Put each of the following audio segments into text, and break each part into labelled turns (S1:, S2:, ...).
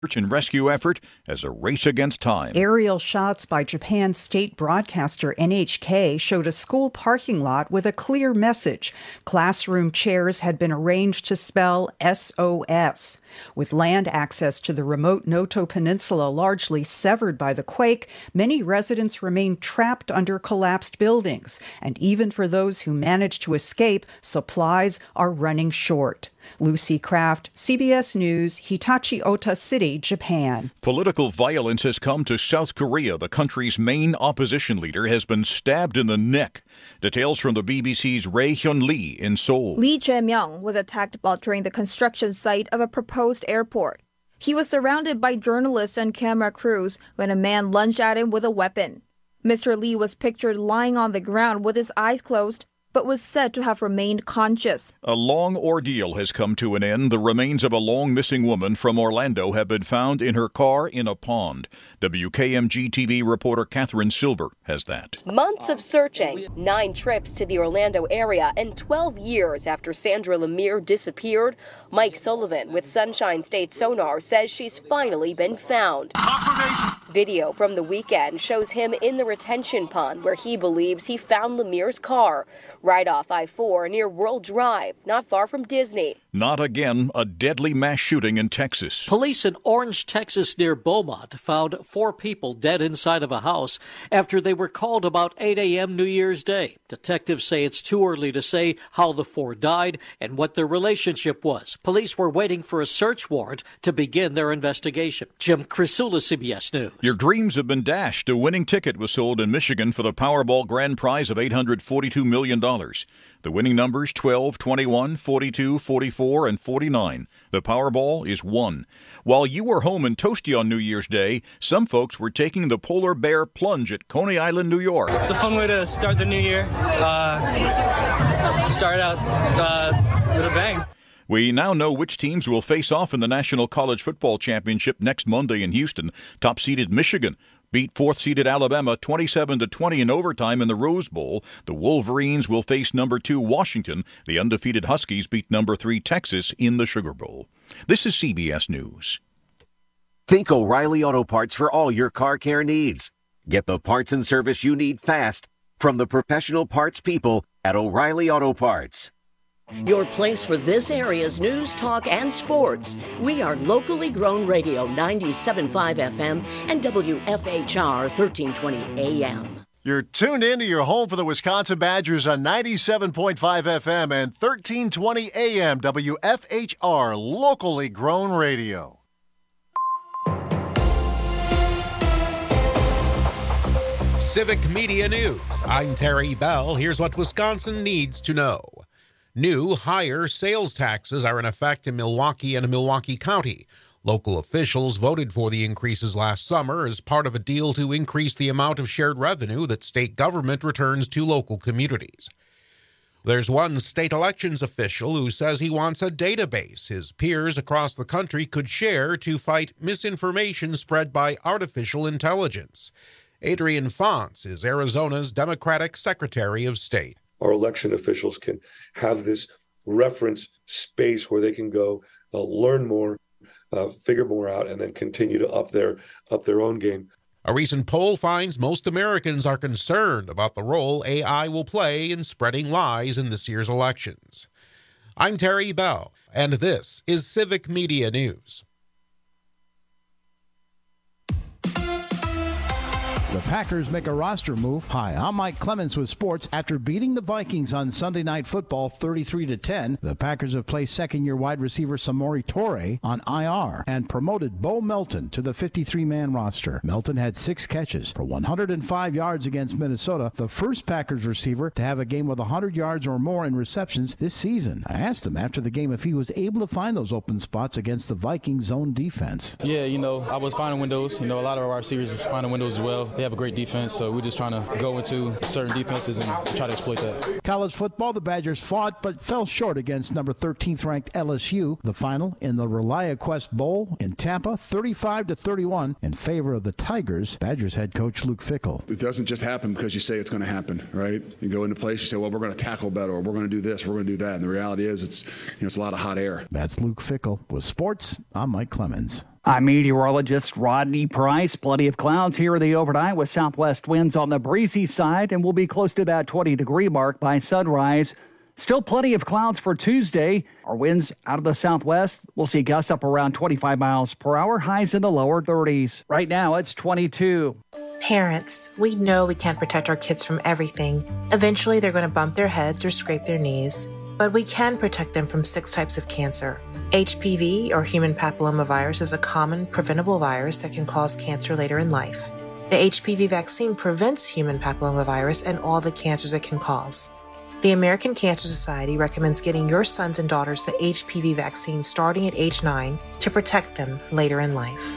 S1: search and rescue effort as a race against time.
S2: Aerial shots by Japan's state broadcaster NHK showed a school parking lot with a clear message. Classroom chairs had been arranged to spell SOS. With land access to the remote Noto Peninsula largely severed by the quake, many residents remain trapped under collapsed buildings. And even for those who managed to escape, supplies are running short. Lucy Kraft, CBS News, Hitachi Ota City, Japan.
S1: Political violence has come to South Korea. The country's main opposition leader has been stabbed in the neck. Details from the BBC's Rae Hyun Lee in Seoul.
S3: Lee Jae-myung was attacked while during the construction site of a proposed airport. He was surrounded by journalists and camera crews when a man lunged at him with a weapon. Mr. Lee was pictured lying on the ground with his eyes closed, but was said to have remained conscious.
S1: A long ordeal has come to an end. The remains of a long-missing woman from Orlando have been found in her car in a pond. WKMG-TV reporter Catherine Silver has that.
S4: Months of searching, 9 trips to the Orlando area, and 12 years after Sandra Lemire disappeared, Mike Sullivan with Sunshine State Sonar says she's finally been found. Video from the weekend shows him in the retention pond where he believes he found Lemire's car, right off I-4 near World Drive, not far from Disney.
S1: Not again, a deadly mass shooting in Texas.
S5: Police in Orange, Texas, near Beaumont, found 4 people dead inside of a house after they were called about 8 a.m. New Year's Day. Detectives say it's too early to say how the 4 died and what their relationship was. Police were waiting for a search warrant to begin their investigation. Jim Crisula, CBS News.
S1: Your dreams have been dashed. A winning ticket was sold in Michigan for the Powerball grand prize of $842 million. The winning numbers 12, 21, 42, 44, and 49. The Powerball is 1. While you were home and toasty on New Year's Day, some folks were taking the polar bear plunge at Coney Island, New York.
S6: It's a fun way to start the new year. Start out with a bang.
S1: We now know which teams will face off in the National College Football Championship next Monday in Houston. Top-seeded Michigan beat 4th-seeded Alabama 27-20 in overtime in the Rose Bowl. The Wolverines will face number 2 Washington. The undefeated Huskies beat number 3 Texas in the Sugar Bowl. This is CBS News.
S7: Think O'Reilly Auto Parts for all your car care needs. Get the parts and service you need fast from the professional parts people at O'Reilly Auto Parts.
S8: Your place for this area's news, talk, and sports. We are locally grown radio 97.5 FM and WFHR 1320 AM.
S9: You're tuned in to your home for the Wisconsin Badgers on 97.5 FM and 1320 AM WFHR, locally grown radio.
S10: Civic Media News. I'm Terry Bell. Here's what Wisconsin needs to know. New, higher sales taxes are in effect in Milwaukee and Milwaukee County. Local officials voted for the increases last summer as part of a deal to increase the amount of shared revenue that state government returns to local communities. There's one state elections official who says he wants a database his peers across the country could share to fight misinformation spread by artificial intelligence. Adrian Fonts is Arizona's Democratic Secretary of State.
S11: Our election officials can have this reference space where they can go learn more, figure more out, and then continue to up their own game.
S10: A recent poll finds most Americans are concerned about the role AI will play in spreading lies in this year's elections. I'm Terry Bell, and this is Civic Media News.
S12: The Packers make a roster move. Hi, I'm Mike Clemens with sports. After beating the Vikings on Sunday Night Football 33-10, the Packers have placed second-year wide receiver Samori Toure on IR and promoted Bo Melton to the 53-man roster. Melton had 6 catches for 105 yards against Minnesota, the first Packers receiver to have a game with 100 yards or more in receptions this season. I asked him after the game if he was able to find those open spots against the Vikings zone defense.
S13: Yeah, I was finding windows. A lot of our receivers were finding windows as well. They have a great defense, so we're just trying to go into certain defenses and try to exploit that.
S12: College football, the Badgers fought but fell short against number 13th ranked LSU. The final in the ReliaQuest Bowl in Tampa, 35-31 in favor of the Tigers. Badgers head coach Luke Fickell.
S14: It doesn't just happen because you say it's going to happen, right? You go into place, you say, well, we're going to tackle better, or we're going to do this, we're going to do that. And the reality is it's a lot of hot air.
S12: That's Luke Fickell. With sports, I'm Mike Clemens.
S15: I'm meteorologist Rodney Price. Plenty of clouds here in the overnight with southwest winds on the breezy side, and we'll be close to that 20-degree mark by sunrise. Still plenty of clouds for Tuesday. Our winds out of the southwest, we'll see gusts up around 25 miles per hour, highs in the lower 30s. Right now, it's 22.
S16: Parents, we know we can't protect our kids from everything. Eventually, they're going to bump their heads or scrape their knees. But we can protect them from 6 types of cancer. HPV, or human papillomavirus, is a common preventable virus that can cause cancer later in life. The HPV vaccine prevents human papillomavirus and all the cancers it can cause. The American Cancer Society recommends getting your sons and daughters the HPV vaccine starting at age 9 to protect them later in life.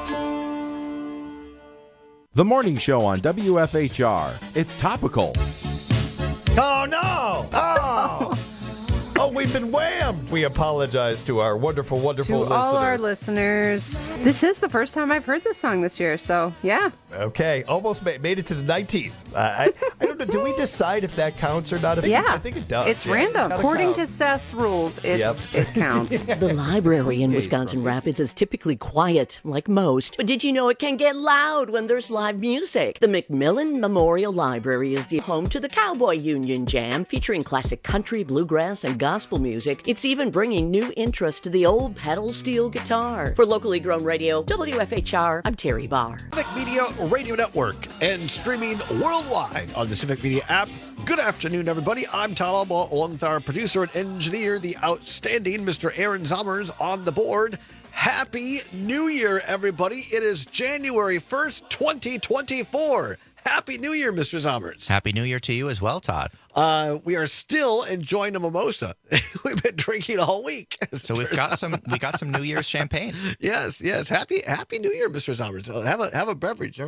S17: The Morning Show on WFHR. It's topical.
S18: Oh, no! Oh! Oh, we've been whammed. We apologize to our wonderful, wonderful listeners.
S19: To all our listeners. This is the first time I've heard this song this year, so yeah.
S18: Okay, almost made it to the 19th. I don't know, do we decide if that counts or not? I think it does.
S19: It's random. According to Seth's rules, it counts.
S8: The library in Wisconsin Rapids is typically quiet, like most. But did you know it can get loud when there's live music? The McMillan Memorial Library is the home to the Cowboy Union Jam, featuring classic country, bluegrass, and gospel music. It's even bringing new interest to the old pedal steel guitar. For locally grown radio, WFHR, I'm Terry Barr.
S20: Civic Media Radio Network and streaming worldwide on the Civic Media app. Good afternoon, everybody. I'm Todd Albaugh, along with our producer and engineer, the outstanding Mr. Aaron Zommers, on the board. Happy New Year, everybody. It is January 1st, 2024. Happy New Year, Mr. Zommers.
S21: Happy New Year to you as well, Todd.
S20: We are still enjoying a mimosa. We've been drinking all week.
S21: So we got some New Year's champagne.
S20: Yes. Happy New Year, Mr. Zommers. Have a beverage.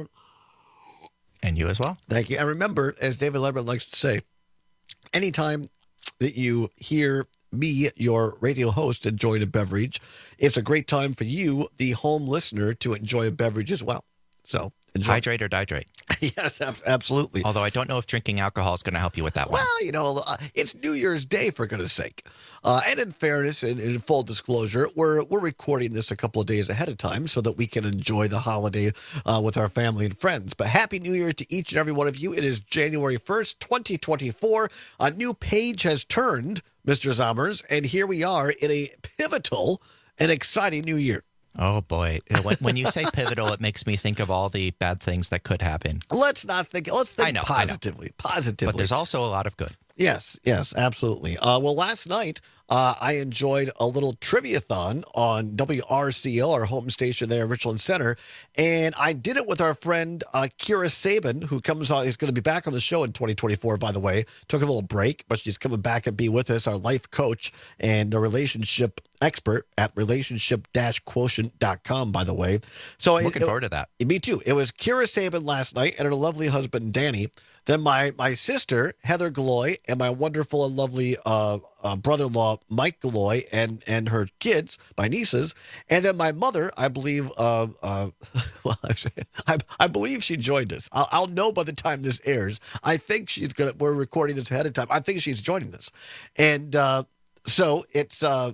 S21: And you as well.
S20: Thank you. And remember, as David Letterman likes to say, anytime that you hear me, your radio host, enjoying a beverage, it's a great time for you, the home listener, to enjoy a beverage as well. So enjoy.
S21: Hydrate or dihydrate.
S20: Yes, absolutely.
S21: Although I don't know if drinking alcohol is going to help you with that one.
S20: Well, it's New Year's Day, for goodness sake. And in fairness and in full disclosure, we're recording this a couple of days ahead of time so that we can enjoy the holiday with our family and friends. But Happy New Year to each and every one of you. It is January 1st, 2024. A new page has turned, Mr. Zommers, and here we are in a pivotal and exciting new year.
S21: Oh, boy. When you say pivotal, it makes me think of all the bad things that could happen.
S20: Let's think positively.
S21: But there's also a lot of good.
S20: Yes, absolutely. Well, last night, I enjoyed a little trivia-thon on WRCL, our home station there in Richland Center, and I did it with our friend Kira Sabin, who comes on. Is going to be back on the show in 2024, by the way. Took a little break, but she's coming back and be with us, our life coach and a relationship expert at relationship-quotient.com, by the way. So
S21: looking forward to that.
S20: Me too. It was Kira Sabin last night and her lovely husband, Danny. Then my sister, Heather Galloy, and my wonderful and lovely brother-in-law, Mike Galloy, and her kids, my nieces. And then my mother, I believe, I believe she joined us. I'll know by the time this airs. I think we're recording this ahead of time. I think she's joining us. And so it's, we're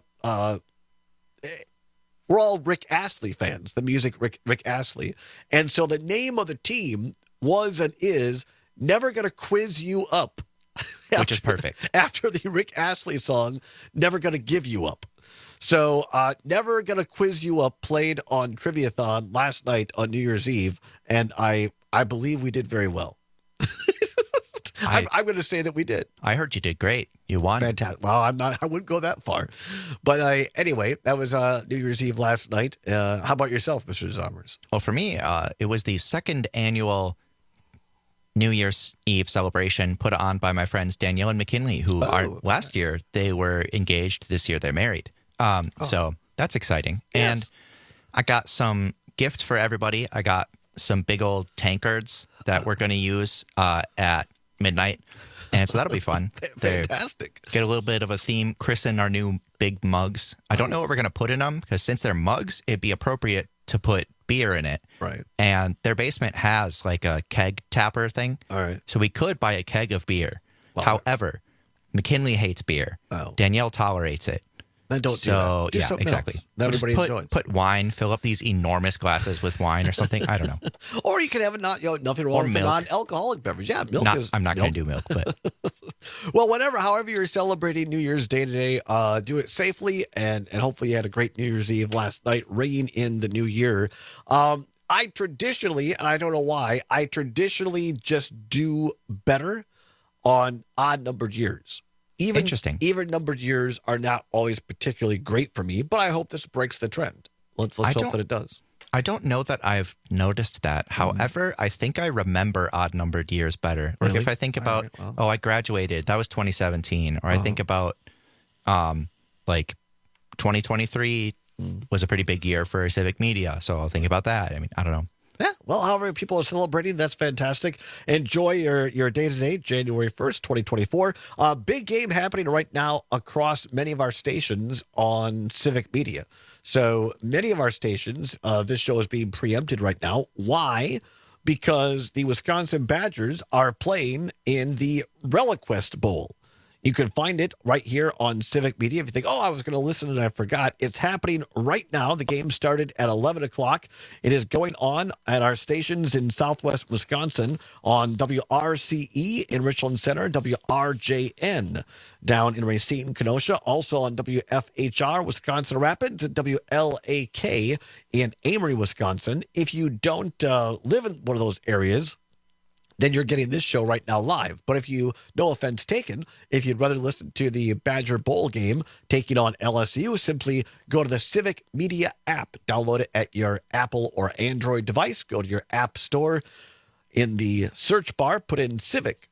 S20: all Rick Astley fans, the music Rick Astley. And so the name of the team was and is Never Gonna Quiz You Up.
S21: Which is perfect.
S20: After the Rick Astley song, Never Gonna Give You Up. So, Never Gonna Quiz You Up played on Triviathon last night on New Year's Eve, and I believe we did very well. I'm going to say that we did.
S21: I heard you did great. You won.
S20: Fantastic. Well, I wouldn't go that far. But anyway, that was New Year's Eve last night. How about yourself, Mr. Zommers?
S21: Well, for me, it was the second annual New Year's Eve celebration put on by my friends Danielle and McKinley, who last year they were engaged. This year they're married. So that's exciting. Yes. And I got some gifts for everybody. I got some big old tankards that we're going to use at midnight. And so that'll be fun.
S20: Fantastic.
S21: Get a little bit of a theme. Christen our new big mugs. I don't know what we're going to put in them because since they're mugs, it'd be appropriate to put beer in it.
S20: Right.
S21: And their basement has like a keg tapper thing.
S20: All right.
S21: So we could buy a keg of beer. Wow. However, McKinley hates beer.
S20: Oh.
S21: Danielle tolerates it.
S20: Then don't do that. Do
S21: yeah,
S20: something
S21: exactly.
S20: else that everybody enjoys.
S21: Put wine, fill up these enormous glasses with wine or something. I don't know.
S20: Or you can have nothing wrong with a non-alcoholic beverage. Yeah, milk is.
S21: I'm not going to do milk, but
S20: well, however you're celebrating New Year's Day today, do it safely, and hopefully you had a great New Year's Eve last night, ringing in the new year. I traditionally, and I don't know why, just do better on odd-numbered years.
S21: Interesting.
S20: Even numbered years are not always particularly great for me, but I hope this breaks the trend. Let's hope that it does.
S21: I don't know that I've noticed that. However, I think I remember odd-numbered years better. Like if I think about, I graduated, that was 2017. Or I think about, like 2023 was a pretty big year for civic media. So I'll think about that. I mean, I don't know.
S20: Yeah, well, however people are celebrating, that's fantastic. Enjoy your day-to-day, January 1st, 2024. Big game happening right now across many of our stations on civic media. So many of our stations, this show is being preempted right now. Why? Because the Wisconsin Badgers are playing in the ReliaQuest Bowl. You can find it right here on Civic Media. If you think, I was going to listen and I forgot, it's happening right now. The game started at 11 o'clock. It is going on at our stations in southwest Wisconsin on WRCE in Richland Center, WRJN down in Racine, Kenosha, also on WFHR, Wisconsin Rapids, and WLAK in Amory, Wisconsin. If you don't live in one of those areas, then you're getting this show right now live. But if you, no offense taken, if you'd rather listen to the Badger Bowl game taking on LSU, simply go to the Civic Media app. Download it at your Apple or Android device. Go to your app store. In the search bar, put in Civic,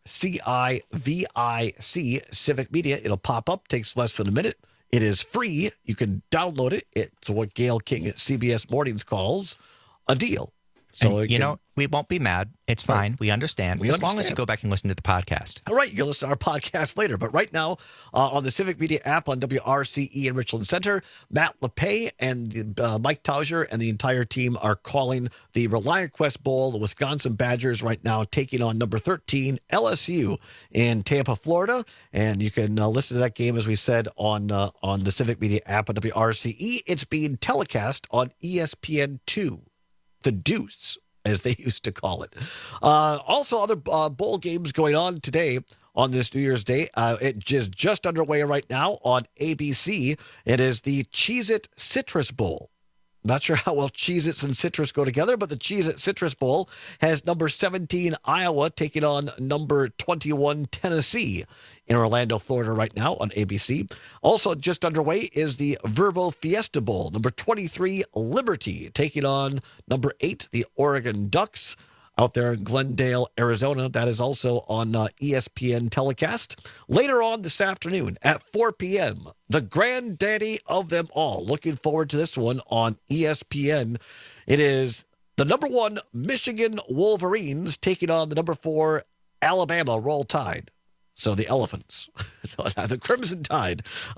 S20: C-I-V-I-C, Civic Media. It'll pop up. Takes less than a minute. It is free. You can download it. It's what Gail King at CBS Mornings calls a deal. So
S21: and, we won't be mad. It's fine. We understand. Long as you go back and listen to the podcast.
S20: All right, you can listen to our podcast later. But right now, on the Civic Media app on WRCE in Richland Center, Matt LePay and Mike Tauger and the entire team are calling the ReliaQuest Bowl. The Wisconsin Badgers right now taking on number 13, LSU in Tampa, Florida. And you can listen to that game, as we said, on the Civic Media app on WRCE. It's being telecast on ESPN2. The Deuce, as they used to call it. Also, other bowl games going on today on this New Year's Day. It is just underway right now on ABC. It is the Cheez-It Citrus Bowl. Not sure how well Cheez-Its and citrus go together, but the Cheez-It Citrus Bowl has number 17 Iowa taking on number 21 Tennessee in Orlando, Florida right now on ABC. Also just underway is the Verbo Fiesta Bowl. Number 23 Liberty taking on number 8 the Oregon Ducks out there in Glendale, Arizona. That is also on ESPN telecast. Later on this afternoon at 4 p.m., the granddaddy of them all. Looking forward to this one on ESPN. It is the number 1 Michigan Wolverines taking on the number 4 Alabama Roll Tide. So the Elephants, the Crimson Tide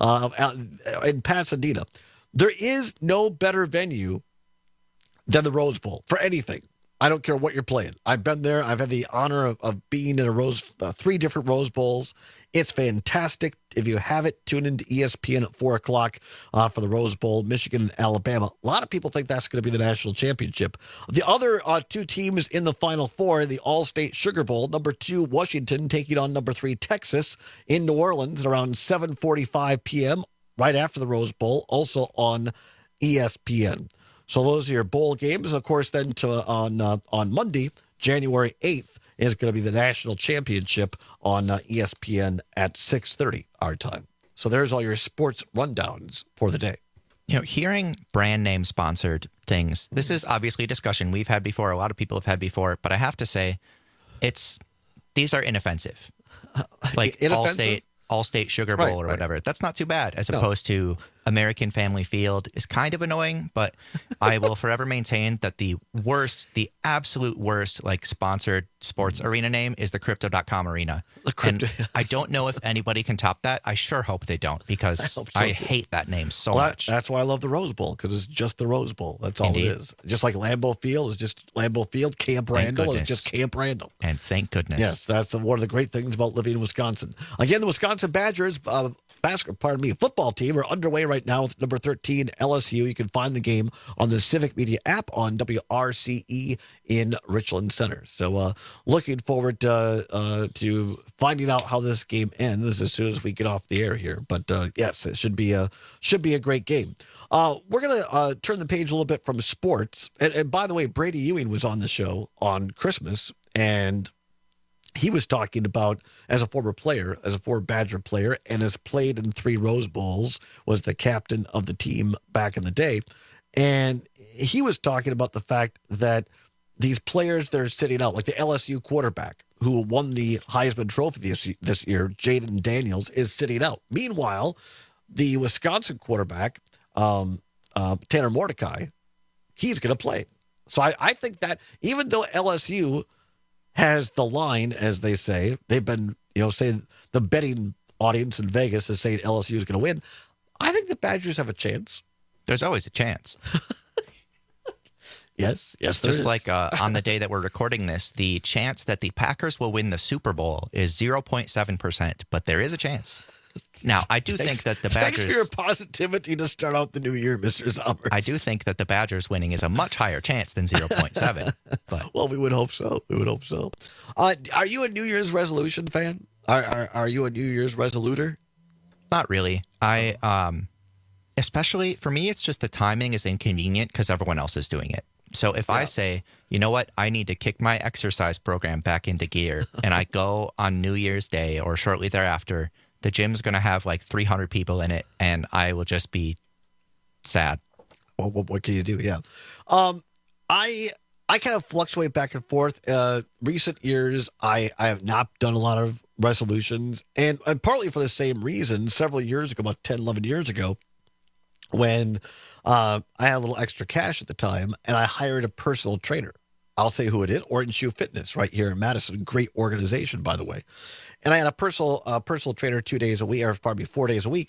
S20: in Pasadena. There is no better venue than the Rose Bowl for anything. I don't care what you're playing. I've been there. I've had the honor of being in 3 different Rose Bowls. It's fantastic. If you haven't, tune into ESPN at 4 o'clock for the Rose Bowl, Michigan and Alabama. A lot of people think that's going to be the national championship. The other 2 teams in the Final Four, the All-State Sugar Bowl, number 2 Washington taking on number 3 Texas in New Orleans at around 7:45 p.m. right after the Rose Bowl, also on ESPN. So those are your bowl games. Of course, then on Monday, January 8th, is going to be the national championship on ESPN at 6:30 our time. So there's all your sports rundowns for the day.
S21: You know, hearing brand name sponsored things, this is obviously a discussion we've had before, a lot of people have had before, but I have to say, these are inoffensive. Like All-State Sugar Bowl or whatever. That's not too bad, as opposed to American Family Field is kind of annoying, but I will forever maintain that the absolute worst, like sponsored sports arena name is the Crypto.com Arena. And I don't know if anybody can top that. I sure hope they don't, because I hate that name so much.
S20: That's why I love the Rose Bowl, because it's just the Rose Bowl. That's all it is. Just like Lambeau Field is just Lambeau Field, Camp Randall is just Camp Randall.
S21: And thank goodness.
S20: Yes, that's one of the great things about living in Wisconsin. Again, the Wisconsin Badgers football team are underway right now with number 13 LSU. You can find the game on the Civic Media app on WRCE in Richland Center. So looking forward to finding out how this game ends as soon as we get off the air here. But yes, it should be a great game. We're going to turn the page a little bit from sports. And by the way, Brady Ewing was on the show on Christmas, and he was talking about, as a former Badger player, and has played in 3 Rose Bowls, was the captain of the team back in the day. And he was talking about the fact that these players that are sitting out, like the LSU quarterback who won the Heisman Trophy this year, Jaden Daniels, is sitting out. Meanwhile, the Wisconsin quarterback, Tanner Mordecai, he's going to play. So I think that even though LSU has the line, as they say, they've been, saying the betting audience in Vegas is saying LSU is going to win. I think the Badgers have a chance.
S21: There's always a chance.
S20: Yes, there
S21: Just
S20: is.
S21: like on the day that we're recording this, the chance that the Packers will win the Super Bowl is 0.7%, but there is a chance. Now, I do think that the Badgers...
S20: Thanks for your positivity to start out the new year, Mr. Somers.
S21: I do think that the Badgers winning is a much higher chance than 0.7. But
S20: well, we would hope so. Are you a New Year's resolution fan? Are you a New Year's resoluter?
S21: Not really. Especially for me, it's just the timing is inconvenient because everyone else is doing it. So if I say, you know what, I need to kick my exercise program back into gear, and I go on New Year's Day or shortly thereafter, the gym's going to have like 300 people in it, and I will just be sad.
S20: Well, what can you do? Yeah. I kind of fluctuate back and forth. Recent years, I have not done a lot of resolutions, and partly for the same reason. Several years ago, about 10, 11 years ago, when I had a little extra cash at the time, and I hired a personal trainer. I'll say who it is, Orton Shoe Fitness, right here in Madison. Great organization, by the way. And I had a personal trainer 2 days a week, or probably 4 days a week.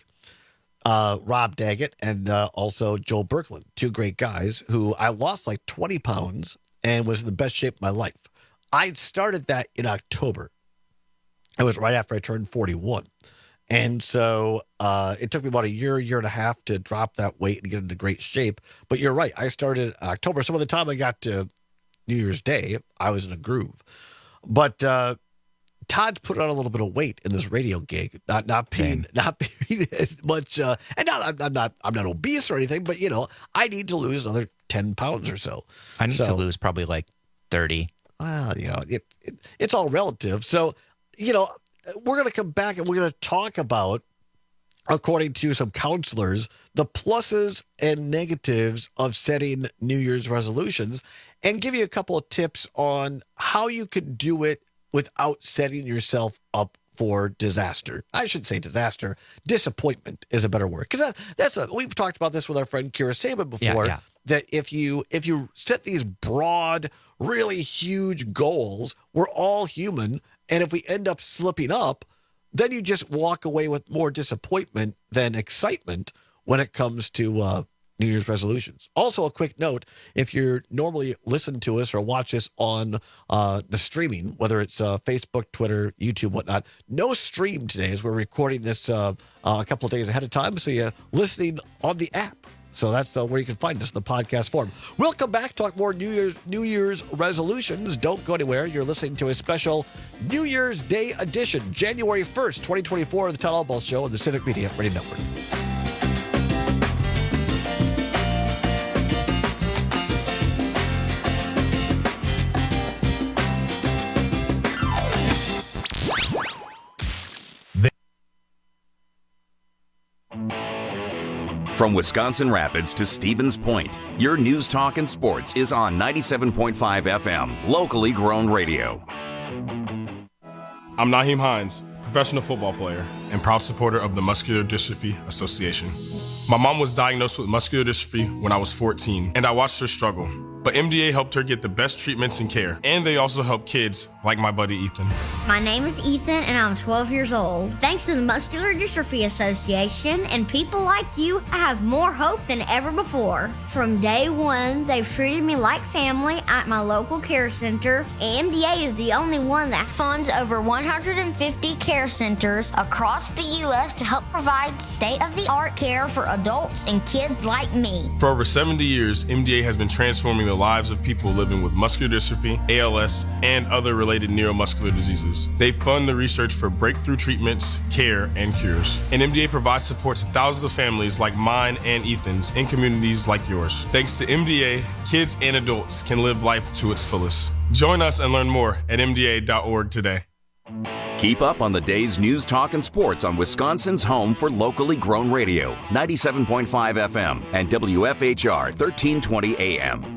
S20: Rob Daggett and also Joel Berkland, 2 great guys who I lost like 20 pounds and was in the best shape of my life. I started that in October. It was right after I turned 41. And so it took me about a year and a half to drop that weight and get into great shape. But you're right. I started in October. So by the time I got to New Year's Day, I was in a groove. But Todd's put on a little bit of weight in this radio gig. Not being as much. And I'm not obese or anything, but I need to lose another 10 pounds or so.
S21: I need to lose probably like 30.
S20: Well, it's all relative. So, we're going to come back and we're going to talk about, according to some counselors, the pluses and negatives of setting New Year's resolutions, and give you a couple of tips on how you can do it without setting yourself up for disaster. I should say disaster. Disappointment is a better word, because we've talked about this with our friend Kira Saban before.
S21: Yeah.
S20: That if you set these broad, really huge goals, we're all human, and if we end up slipping up, then you just walk away with more disappointment than excitement when it comes to New Year's resolutions. Also, a quick note, if you're normally listen to us or watch us on the streaming, whether it's Facebook, Twitter, YouTube, whatnot, no stream today as we're recording this a couple of days ahead of time, so you're listening on the app. So that's where you can find us in the podcast form. We'll come back, talk more New Year's resolutions. Don't go anywhere. You're listening to a special New Year's Day edition, January 1st, 2024, of the Todd Albaugh Show on the Civic Media Radio Network.
S2: From Wisconsin Rapids to Stevens Point, your news, talk, and sports is on 97.5 FM, locally grown radio.
S22: I'm Naheem Hines, professional football player and proud supporter of the Muscular Dystrophy Association. My mom was diagnosed with muscular dystrophy when I was 14, and I watched her struggle. but MDA helped her get the best treatments and care. And they also help kids like my buddy Ethan.
S3: My name is Ethan, and I'm 12 years old. Thanks to the Muscular Dystrophy Association and people like you, I have more hope than ever before. From day one, they've treated me like family at my local care center. MDA is the only one that funds over 150 care centers across the U.S. to help provide state-of-the-art care for adults and kids like me.
S22: For over 70 years, MDA has been transforming the lives of people living with muscular dystrophy, ALS, and other related neuromuscular diseases. They fund the research for breakthrough treatments, care, and cures. And MDA provides support to thousands of families like mine and Ethan's in communities like yours. Thanks to MDA, kids and adults can live life to its fullest. Join us and learn more at MDA.org today.
S2: Keep up on the day's news, talk, and sports on Wisconsin's home for locally grown radio, 97.5 FM and WFHR 1320 AM.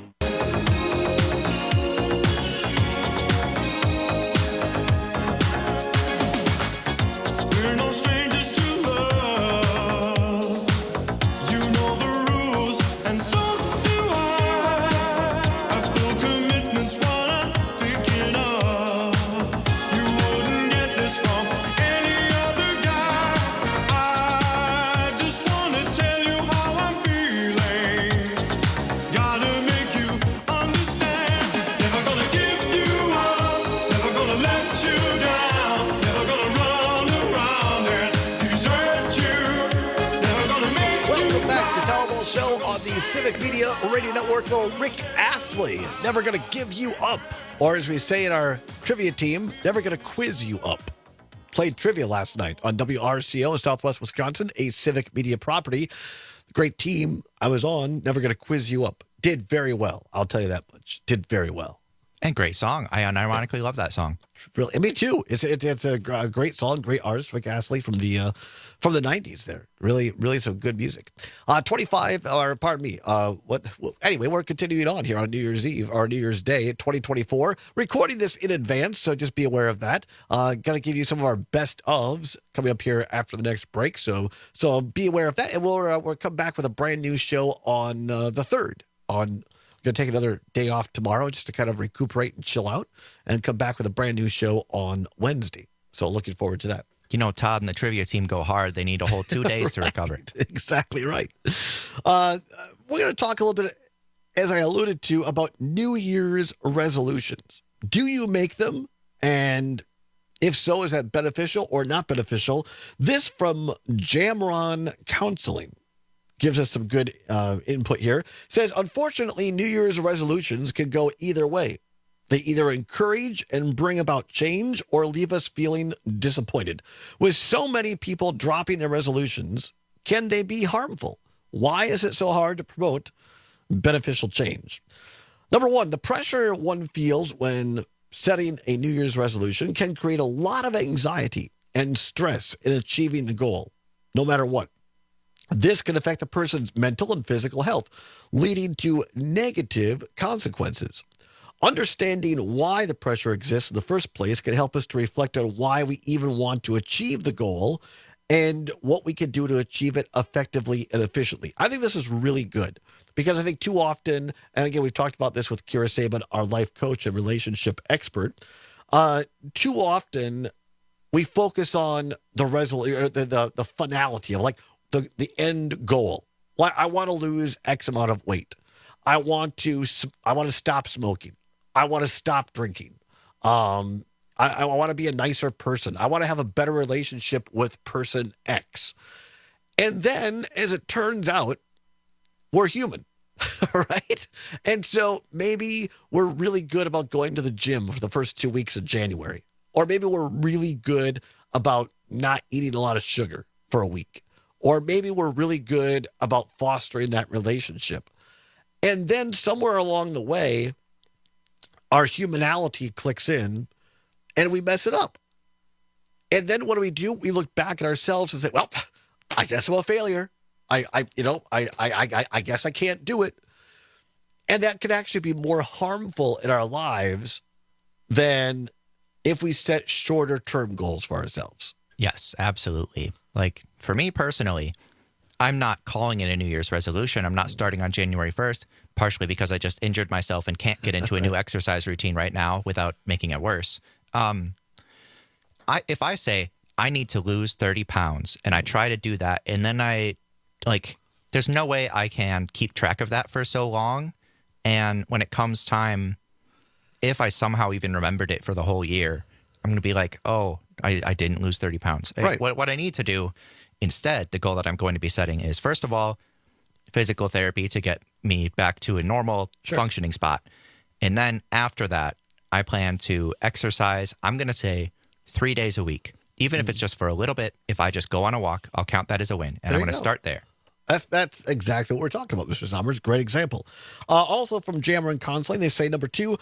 S20: Civic Media Radio Network, Rick Astley, Never Gonna Give You Up. Or as we say in our trivia team, Never Gonna Quiz You Up. Played trivia last night on WRCO in Southwest Wisconsin, a Civic Media property. Great team I was on, Never Gonna Quiz You Up. Did very well, I'll tell you that much. Did very well.
S21: And great song. I unironically love that song.
S20: Really, me too. It's a great song, great artist, Rick Astley from the 90s. There, really some good music. 25, or pardon me. Anyway, we're continuing on here on New Year's Eve or New Year's Day, 2024. Recording this in advance, so just be aware of that. Gonna give you some of our best ofs coming up here after the next break. So be aware of that, and we'll come back with a brand new show on the 3rd on. Going to take another day off tomorrow just to kind of recuperate and chill out and come back with a brand new show on Wednesday. So looking forward to that.
S21: You know, Todd and the trivia team go hard. They need a whole 2 days to recover.
S20: Exactly right. We're going to talk a little bit, as I alluded to, about New Year's resolutions. Do you make them? And if so, is that beneficial or not beneficial? This from Jamron Counseling. Gives us some good input here. Says, unfortunately, New Year's resolutions can go either way. They either encourage and bring about change or leave us feeling disappointed. With so many people dropping their resolutions, can they be harmful? Why is it so hard to promote beneficial change? Number one, the pressure one feels when setting a New Year's resolution can create a lot of anxiety and stress in achieving the goal, no matter what. This can affect a person's mental and physical health, leading to negative consequences. Understanding why the pressure exists in the first place can help us to reflect on why we even want to achieve the goal and what we can do to achieve it effectively and efficiently. I think this is really good because I think too often, and again, we've talked about this with Kira Saban, our life coach and relationship expert, too often we focus on the finality of like, the end goal. Well, I want to lose X amount of weight. I want to stop smoking. I want to stop drinking. I want to be a nicer person. I want to have a better relationship with person X. And then, as it turns out, we're human, right? And so maybe we're really good about going to the gym for the first 2 weeks of January. Or maybe we're really good about not eating a lot of sugar for a week. Or maybe we're really good about fostering that relationship. And then somewhere along the way, our humanality clicks in and we mess it up. And then what do? We look back at ourselves and say, well, I guess I'm a failure. I guess I can't do it. And that could actually be more harmful in our lives than if we set shorter term goals for ourselves.
S21: Yes, absolutely. Like for me personally, I'm not calling it a New Year's resolution. I'm not starting on January 1st, partially because I just injured myself and can't get into a new exercise routine right now without making it worse. If I say I need to lose 30 pounds and I try to do that, and then there's no way I can keep track of that for so long. And when it comes time, if I somehow even remembered it for the whole year, I'm going to be like, oh, I didn't lose 30 pounds.
S20: Right.
S21: What I need to do instead, the goal that I'm going to be setting is, first of all, physical therapy to get me back to a normal functioning spot. And then after that, I plan to exercise, I'm going to say 3 days a week. Even if it's just for a little bit, if I just go on a walk, I'll count that as a win. And I'm going to start there.
S20: That's exactly what we're talking about, Mr. Sommers. Great example. Also from Jammer and Consuling, they say, number 2,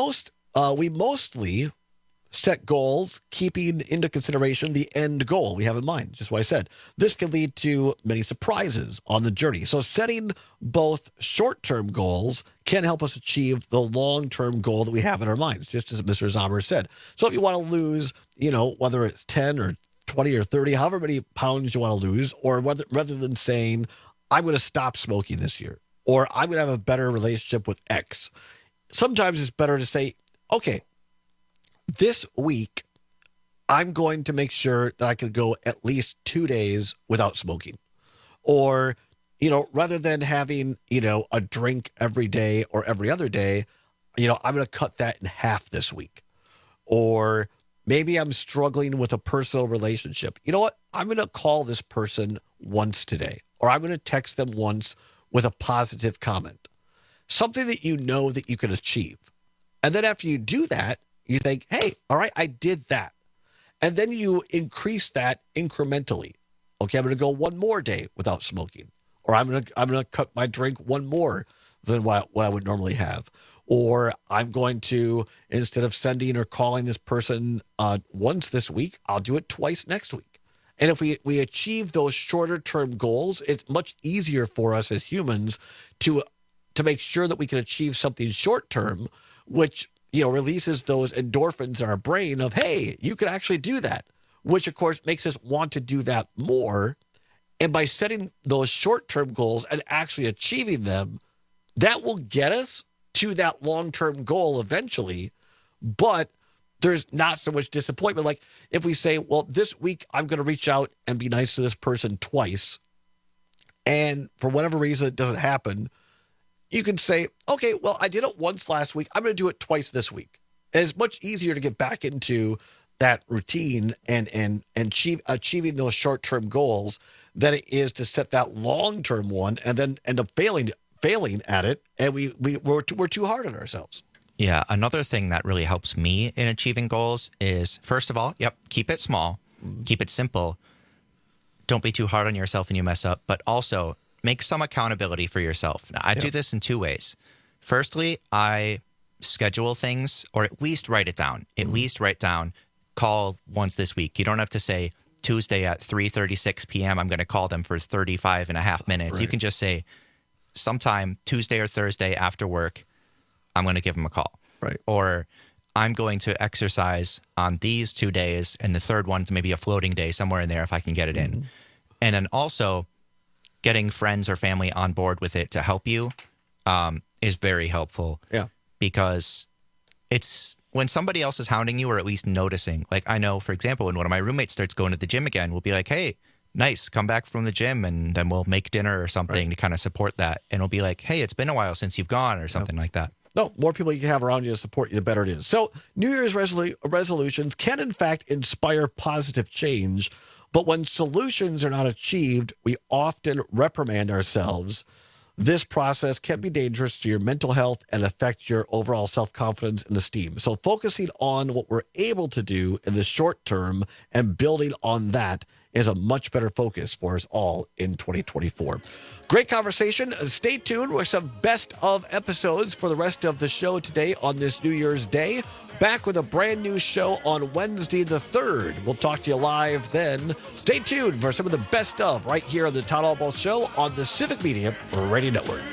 S20: we mostly set goals, keeping into consideration the end goal we have in mind, just what I said. This can lead to many surprises on the journey. So setting both short-term goals can help us achieve the long-term goal that we have in our minds, just as Mr. Zomer said. So if you want to lose, whether it's 10 or 20 or 30, however many pounds you want to lose, or rather than saying, I'm going to stop smoking this year, or I'm going to have a better relationship with X, sometimes it's better to say, okay, this week, I'm going to make sure that I can go at least 2 days without smoking. Or, rather than having, a drink every day or every other day, I'm going to cut that in half this week. Or maybe I'm struggling with a personal relationship. You know what? I'm going to call this person once today. Or I'm going to text them once with a positive comment. Something that that you can achieve. And then after you do that, you think, hey, all right, I did that. And then you increase that incrementally. Okay, I'm going to go one more day without smoking. Or I'm going to cut my drink one more than what I would normally have. Or I'm going to, instead of sending or calling this person once this week, I'll do it twice next week. And if we achieve those shorter term goals, it's much easier for us as humans to make sure that we can achieve something short term, which releases those endorphins in our brain of, hey, you can actually do that, which, of course, makes us want to do that more. And by setting those short-term goals and actually achieving them, that will get us to that long-term goal eventually. But there's not so much disappointment. Like if we say, well, this week I'm going to reach out and be nice to this person twice, and for whatever reason it doesn't happen, you can say, okay, well, I did it once last week. I'm going to do it twice this week. And it's much easier to get back into that routine and achieving those short-term goals than it is to set that long-term one and then end up failing at it. And we're too hard on ourselves.
S21: Yeah. Another thing that really helps me in achieving goals is, first of all, keep it small, keep it simple. Don't be too hard on yourself when you mess up, but also make some accountability for yourself. Now, I do this in 2 ways. Firstly, I schedule things, or at least write it down. Call once this week. You don't have to say Tuesday at 3:36 p.m. I'm going to call them for 35 and a half minutes. Right. You can just say sometime Tuesday or Thursday after work, I'm going to give them a call.
S20: Right.
S21: Or I'm going to exercise on these 2 days, and the third one's maybe a floating day somewhere in there if I can get it in. And then also getting friends or family on board with it to help you is very helpful.
S20: Yeah.
S21: Because it's when somebody else is hounding you, or at least noticing. Like I know, for example, when one of my roommates starts going to the gym again, we'll be like, hey, nice, come back from the gym, and then we'll make dinner or something to kind of support that. And we'll be like, hey, it's been a while since you've gone, or something like that.
S20: No, more people you can have around you to support you, the better it is. So New Year's resolutions can, in fact, inspire positive change. But when solutions are not achieved, we often reprimand ourselves. This process can be dangerous to your mental health and affect your overall self-confidence and esteem. So focusing on what we're able to do in the short term and building on that is a much better focus for us all in 2024. Great conversation. Stay tuned with some best of episodes for the rest of the show today on this New Year's Day. Back with a brand new show on Wednesday the 3rd. We'll talk to you live then. Stay tuned for some of the best of right here on the Todd Albaugh Show on the Civic Media Radio Network.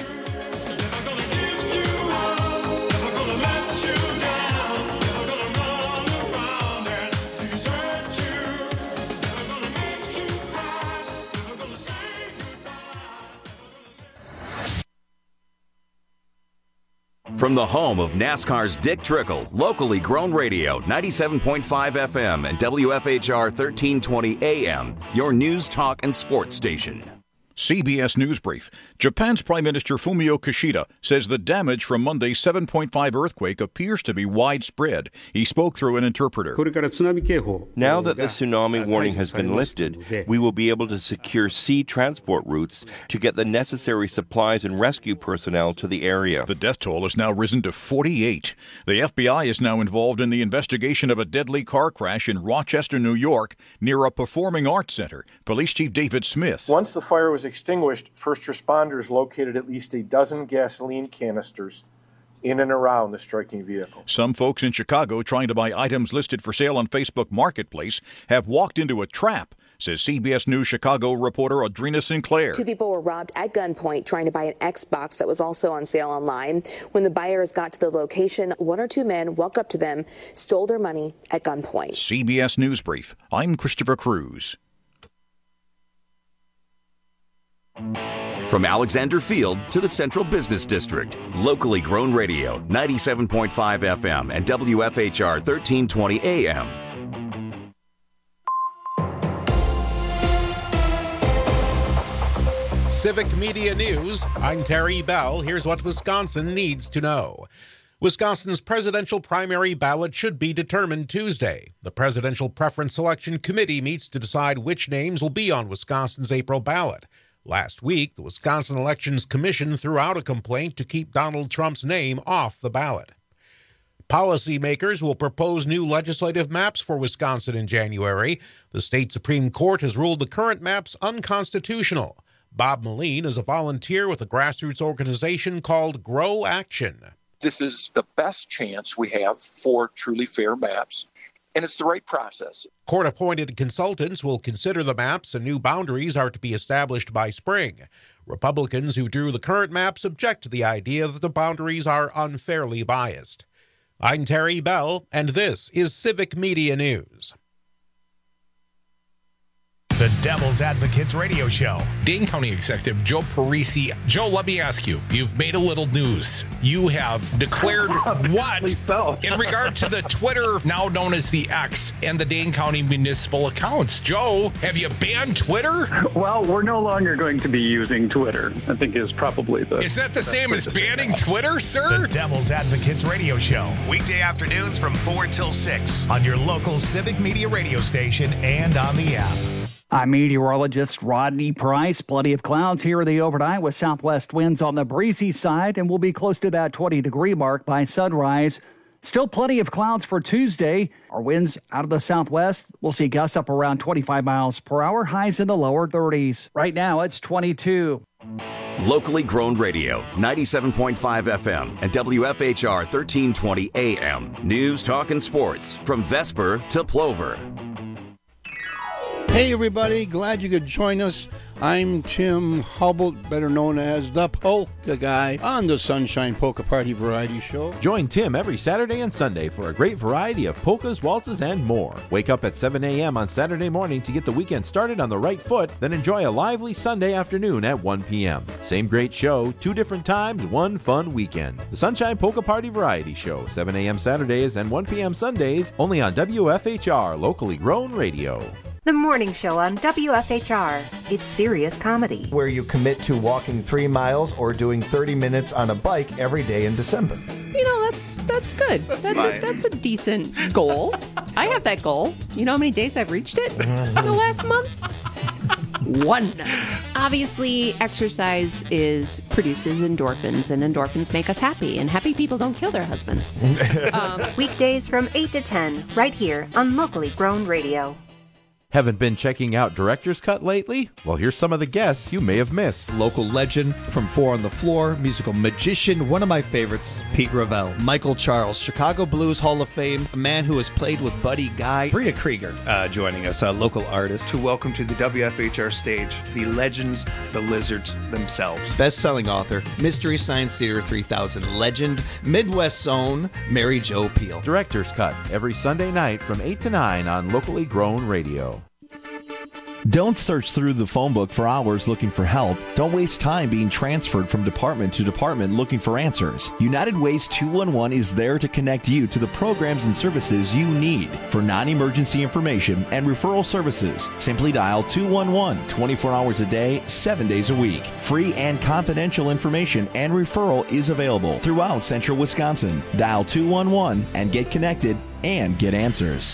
S2: From the home of NASCAR's Dick Trickle, locally grown radio, 97.5 FM and WFHR 1320 AM, your news, talk, and sports station.
S1: CBS News Brief. Japan's Prime Minister Fumio Kishida says the damage from Monday's 7.5 earthquake appears to be widespread. He spoke through an interpreter.
S4: Now that the tsunami warning has been lifted, we will be able to secure sea transport routes to get the necessary supplies and rescue personnel to the area.
S1: The death toll has now risen to 48. The FBI is now involved in the investigation of a deadly car crash in Rochester, New York, near a performing arts center. Police Chief David Smith.
S5: Once the fire was extinguished, first responders located at least a dozen gasoline canisters in and around the striking vehicle.
S1: Some folks in Chicago trying to buy items listed for sale on Facebook Marketplace have walked into a trap, says CBS News Chicago reporter Audrina Sinclair.
S23: 2 people were robbed at gunpoint trying to buy an Xbox that was also on sale online. When the buyers got to the location, 1 or 2 men walked up to them, stole their money at gunpoint.
S1: CBS News Brief. I'm Christopher Cruz.
S2: From Alexander Field to the Central Business District, locally grown radio, 97.5 FM and WFHR 1320 AM.
S10: Civic Media News. I'm Terry Bell. Here's what Wisconsin needs to know. Wisconsin's presidential primary ballot should be determined Tuesday. The Presidential Preference Selection Committee meets to decide which names will be on Wisconsin's April ballot. Last week, the Wisconsin Elections Commission threw out a complaint to keep Donald Trump's name off the ballot. Policymakers will propose new legislative maps for Wisconsin in January. The state Supreme Court has ruled the current maps unconstitutional. Bob Moline is a volunteer with a grassroots organization called Grow Action.
S24: This is the best chance we have for truly fair maps, and it's the right process.
S10: Court-appointed consultants will consider the maps, and new boundaries are to be established by spring. Republicans who drew the current maps object to the idea that the boundaries are unfairly biased. I'm Terry Bell, and this is Civic Media News.
S25: The Devil's Advocates Radio Show. Dane County Executive Joe Parisi. Joe, let me ask you, you've made a little news. You have declared what in regard to the Twitter, now known as the X, and the Dane County municipal accounts. Joe, have you banned Twitter?
S26: Well, we're no longer going to be using Twitter, I think is probably the...
S25: Is that the same as banning Twitter, sir? The Devil's Advocates Radio Show. Weekday afternoons from 4 till 6 on your local Civic Media radio station and on the app.
S15: I'm meteorologist Rodney Price. Plenty of clouds here in the overnight with southwest winds on the breezy side, and we'll be close to that 20-degree mark by sunrise. Still plenty of clouds for Tuesday. Our winds out of the southwest. We'll see gusts up around 25 miles per hour, highs in the lower 30s. Right now, it's 22.
S2: Locally grown radio, 97.5 FM and WFHR 1320 AM. News, talk, and sports from Vesper to Plover.
S27: Hey everybody, glad you could join us. I'm Tim Hubble, better known as the Polka Guy, on the Sunshine Polka Party Variety Show.
S17: Join Tim every Saturday and Sunday for a great variety of polkas, waltzes, and more. Wake up at 7 a.m. on Saturday morning to get the weekend started on the right foot, then enjoy a lively Sunday afternoon at 1 p.m. Same great show, 2 different times, 1 fun weekend. The Sunshine Polka Party Variety Show, 7 a.m. Saturdays and 1 p.m. Sundays, only on WFHR, locally grown radio.
S28: The morning show on WFHR. It's serious comedy.
S18: Where you commit to walking 3 miles or doing 30 minutes on a bike every day in December.
S19: You know, that's good. That's a decent goal. I have that goal. You know how many days I've reached it? The last month? 1. Obviously, exercise produces endorphins, and endorphins make us happy, and happy people don't kill their husbands.
S28: Weekdays from 8 to 10, right here on Locally Grown Radio.
S17: Haven't been checking out Director's Cut lately? Well, here's some of the guests you may have missed.
S29: Local legend from 4 on the Floor, musical magician, one of my favorites, Pete Ravel.
S30: Michael Charles, Chicago Blues Hall of Fame, a man who has played with Buddy Guy.
S29: Bria Krieger joining us, a local artist.
S31: To welcome to the WFHR stage, the legends, the lizards themselves.
S30: Best-selling author, Mystery Science Theater 3000 legend, Midwest's own, Mary Jo Peil.
S17: Director's Cut, every Sunday night from 8 to 9 on Locally Grown Radio.
S3: Don't search through the phone book for hours looking for help. Don't waste time being transferred from department to department looking for answers. United Ways 211 is there to connect you to the programs and services you need. For non-emergency information and referral services, simply dial 211 24 hours a day, 7 days a week. Free and confidential information and referral is available throughout central Wisconsin. Dial 211 and get connected and get answers.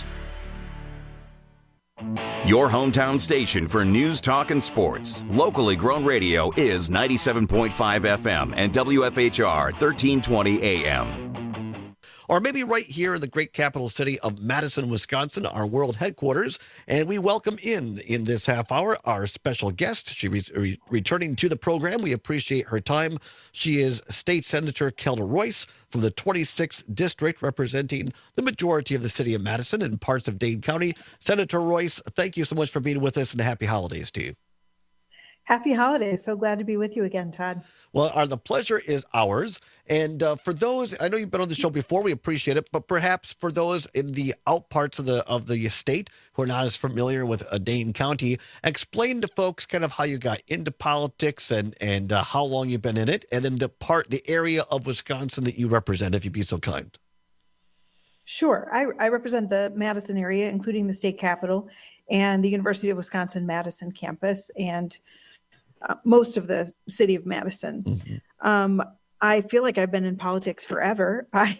S2: Your hometown station for news, talk, and sports. Locally grown radio is 97.5 FM and WFHR 1320 AM.
S20: Or maybe right here in the great capital city of Madison, Wisconsin, our world headquarters. And we welcome in this half hour our special guest. She's returning to the program. We appreciate her time. She is State Senator Kelda Royce from the 26th District, representing the majority of the city of Madison and parts of Dane County. Senator Royce, thank you so much for being with us, and happy holidays to you.
S6: Happy holidays. So glad to be with you again, Todd.
S20: Well, the pleasure is ours. And for those, I know you've been on the show before, we appreciate it, but perhaps for those in the out parts of the state who are not as familiar with Dane County, explain to folks kind of how you got into politics and how long you've been in it, and then the area of Wisconsin that you represent, if you'd be so kind.
S6: Sure. I represent the Madison area, including the state capitol and the University of Wisconsin-Madison campus, and most of the city of Madison. Mm-hmm. I feel like I've been in politics forever. I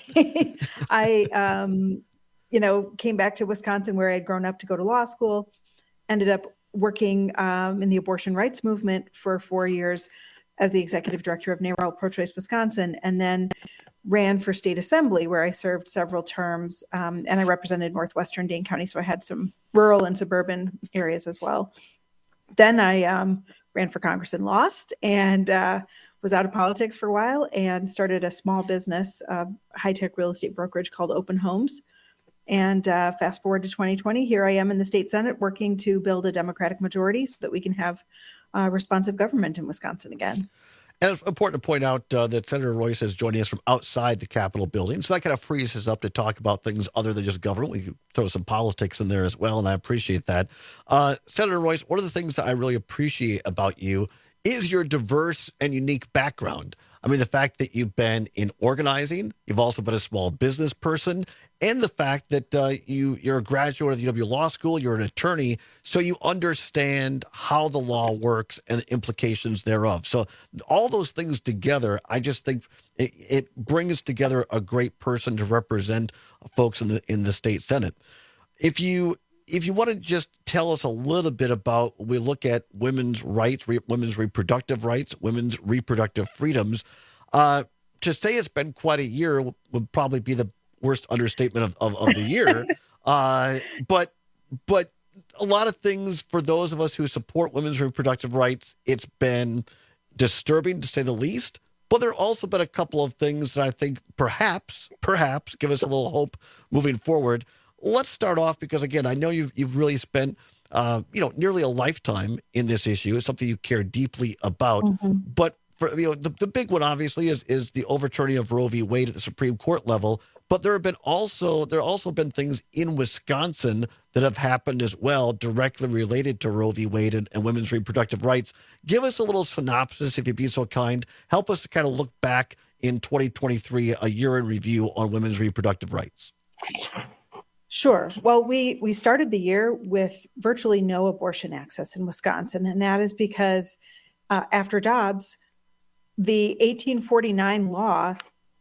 S6: came back to Wisconsin where I had grown up to go to law school, ended up working in the abortion rights movement for 4 years as the executive director of NARAL Pro-Choice Wisconsin, and then ran for state assembly where I served several terms, and I represented northwestern Dane County, so I had some rural and suburban areas as well. Then I ran for Congress and lost, and was out of politics for a while and started a small business, high-tech real estate brokerage called Open Homes. And fast forward to 2020, here I am in the state Senate working to build a Democratic majority so that we can have responsive government in Wisconsin again.
S20: And it's important to point out that Senator Royce is joining us from outside the Capitol building. So that kind of frees us up to talk about things other than just government. We can throw some politics in there as well, and I appreciate that. Senator Royce, one of the things that I really appreciate about you is your diverse and unique background. I mean, the fact that you've been in organizing, you've also been a small business person, and the fact that you're a graduate of the UW Law School, you're an attorney, so you understand how the law works and the implications thereof. So all those things together, I just think it brings together a great person to represent folks in the state Senate. If you want to just tell us a little bit about, we look at women's rights, women's reproductive rights, women's reproductive freedoms. To say it's been quite a year would probably be the worst understatement of the year. But a lot of things for those of us who support women's reproductive rights, it's been disturbing to say the least. But there have also been a couple of things that I think perhaps give us a little hope moving forward. Let's start off because, again, I know you've really spent nearly a lifetime in this issue. It's something you care deeply about. Mm-hmm. But for the big one, obviously, is the overturning of Roe v. Wade at the Supreme Court level. But there have also been things in Wisconsin that have happened as well, directly related to Roe v. Wade and women's reproductive rights. Give us a little synopsis, if you'd be so kind. Help us to kind of look back in 2023, a year in review on women's reproductive rights.
S6: Sure. Well, we started the year with virtually no abortion access in Wisconsin, and that is because after Dobbs, the 1849 law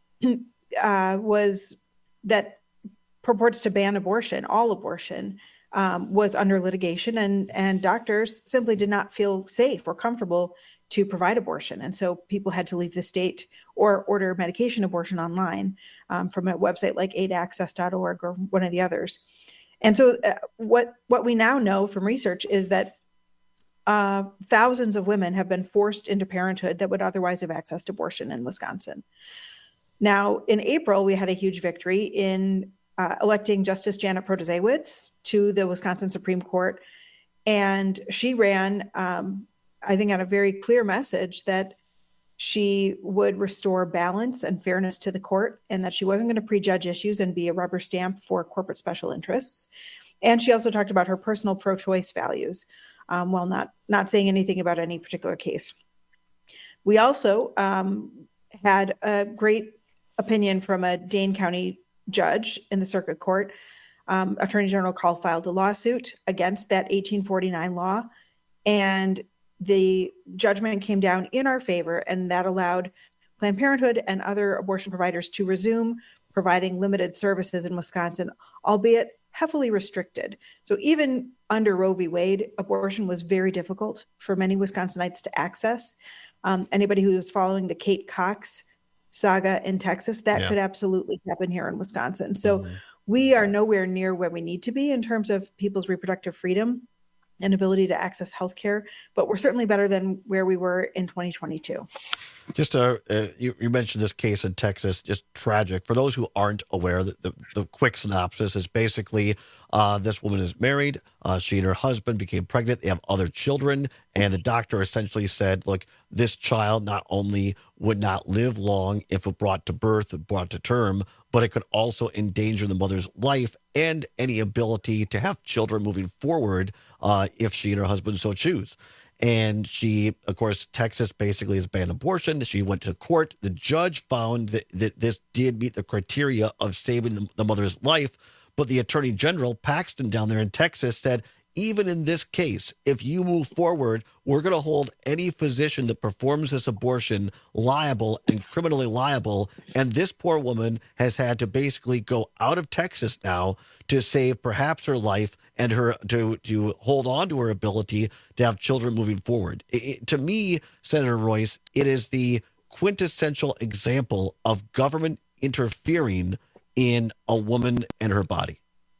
S6: that purports to ban abortion, all abortion, was under litigation, and doctors simply did not feel safe or comfortable to provide abortion. And so people had to leave the state or order medication abortion online from a website like aidaccess.org or one of the others. And so what we now know from research is that thousands of women have been forced into parenthood that would otherwise have accessed abortion in Wisconsin. Now, in April, we had a huge victory in electing Justice Janet Protasiewicz to the Wisconsin Supreme Court. And she ran, I think, on a very clear message that she would restore balance and fairness to the court, and that she wasn't going to prejudge issues and be a rubber stamp for corporate special interests. And she also talked about her personal pro-choice values. while not saying anything about any particular case. We also had a great opinion from a Dane County judge in the circuit court. Attorney General Call filed a lawsuit against that 1849 law, and the judgment came down in our favor, and that allowed Planned Parenthood and other abortion providers to resume providing limited services in Wisconsin, albeit heavily restricted. So even under Roe v. Wade, abortion was very difficult for many Wisconsinites to access. Anybody who was following the Kate Cox saga in Texas, that could absolutely happen here in Wisconsin. So we are nowhere near where we need to be in terms of people's reproductive freedom and ability to access healthcare, but we're certainly better than where we were in 2022.
S20: Just you mentioned this case in Texas, just tragic. For those who aren't aware, the quick synopsis is basically this woman is married. She and her husband became pregnant. They have other children. And the doctor essentially said, look, this child not only would not live long if it brought to birth, brought to term, but it could also endanger the mother's life and any ability to have children moving forward if she and her husband so choose. And she, of course, Texas basically has banned abortion. She went to court. The judge found that this did meet the criteria of saving the mother's life. But the attorney general, Paxton, down there in Texas, said, even in this case, if you move forward, we're going to hold any physician that performs this abortion liable and criminally liable. And this poor woman has had to basically go out of Texas now to save perhaps her life and her to hold on to her ability to have children moving forward. To me, Senator Royce, it is the quintessential example of government interfering in a woman and her body.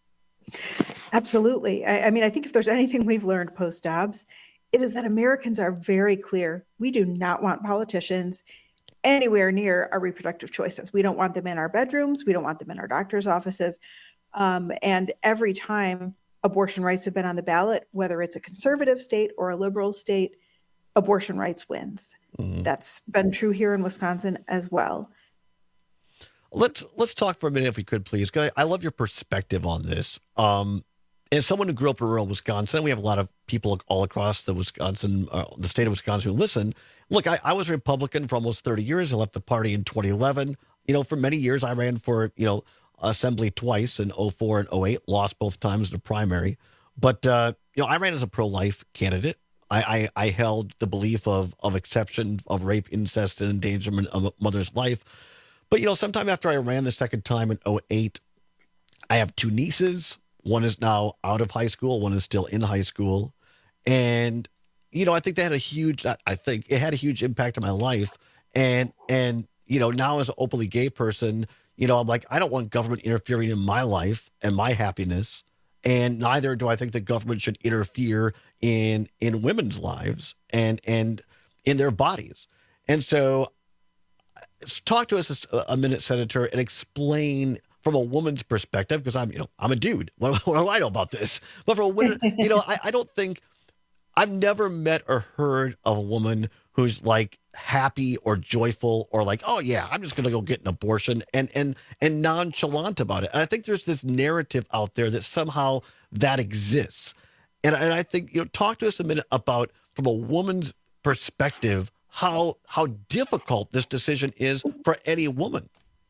S6: Absolutely. I mean, I think if there's anything we've learned post-Dobbs, it is that Americans are very clear. We do not want politicians anywhere near our reproductive choices. We don't want them in our bedrooms. We don't want them in our doctor's offices. And every time abortion rights have been on the ballot, whether it's a conservative state or a liberal state, abortion rights wins. That's been true here in Wisconsin as well.
S20: Let's talk for a minute, if we could, please. I love your perspective on this. As someone who grew up in rural Wisconsin, we have a lot of people all across the state of Wisconsin who listen. Look, I was a Republican for almost 30 years. I left the party in 2011. For many years, I ran for, assembly twice in 2004 and 2008, lost both times in the primary. But, I ran as a pro-life candidate. I held the belief of exception of rape, incest, and endangerment of a mother's life. But, sometime after I ran the second time in 2008, I have two nieces. One is now out of high school. One is still in high school. And, I think it had a huge impact on my life. And now as an openly gay person, I'm like, I don't want government interfering in my life and my happiness. And neither do I think the government should interfere in women's lives and in their bodies. And so talk to us a minute, Senator, and explain from a woman's perspective, because I'm a dude. What do I know about this? But from a woman, I don't think I've never met or heard of a woman who's like happy or joyful or like, oh yeah, I'm just going to go get an abortion and nonchalant about it. And I think there's this narrative out there that somehow that exists. And I think, talk to us a minute about, from a woman's perspective, how difficult this decision is for any woman.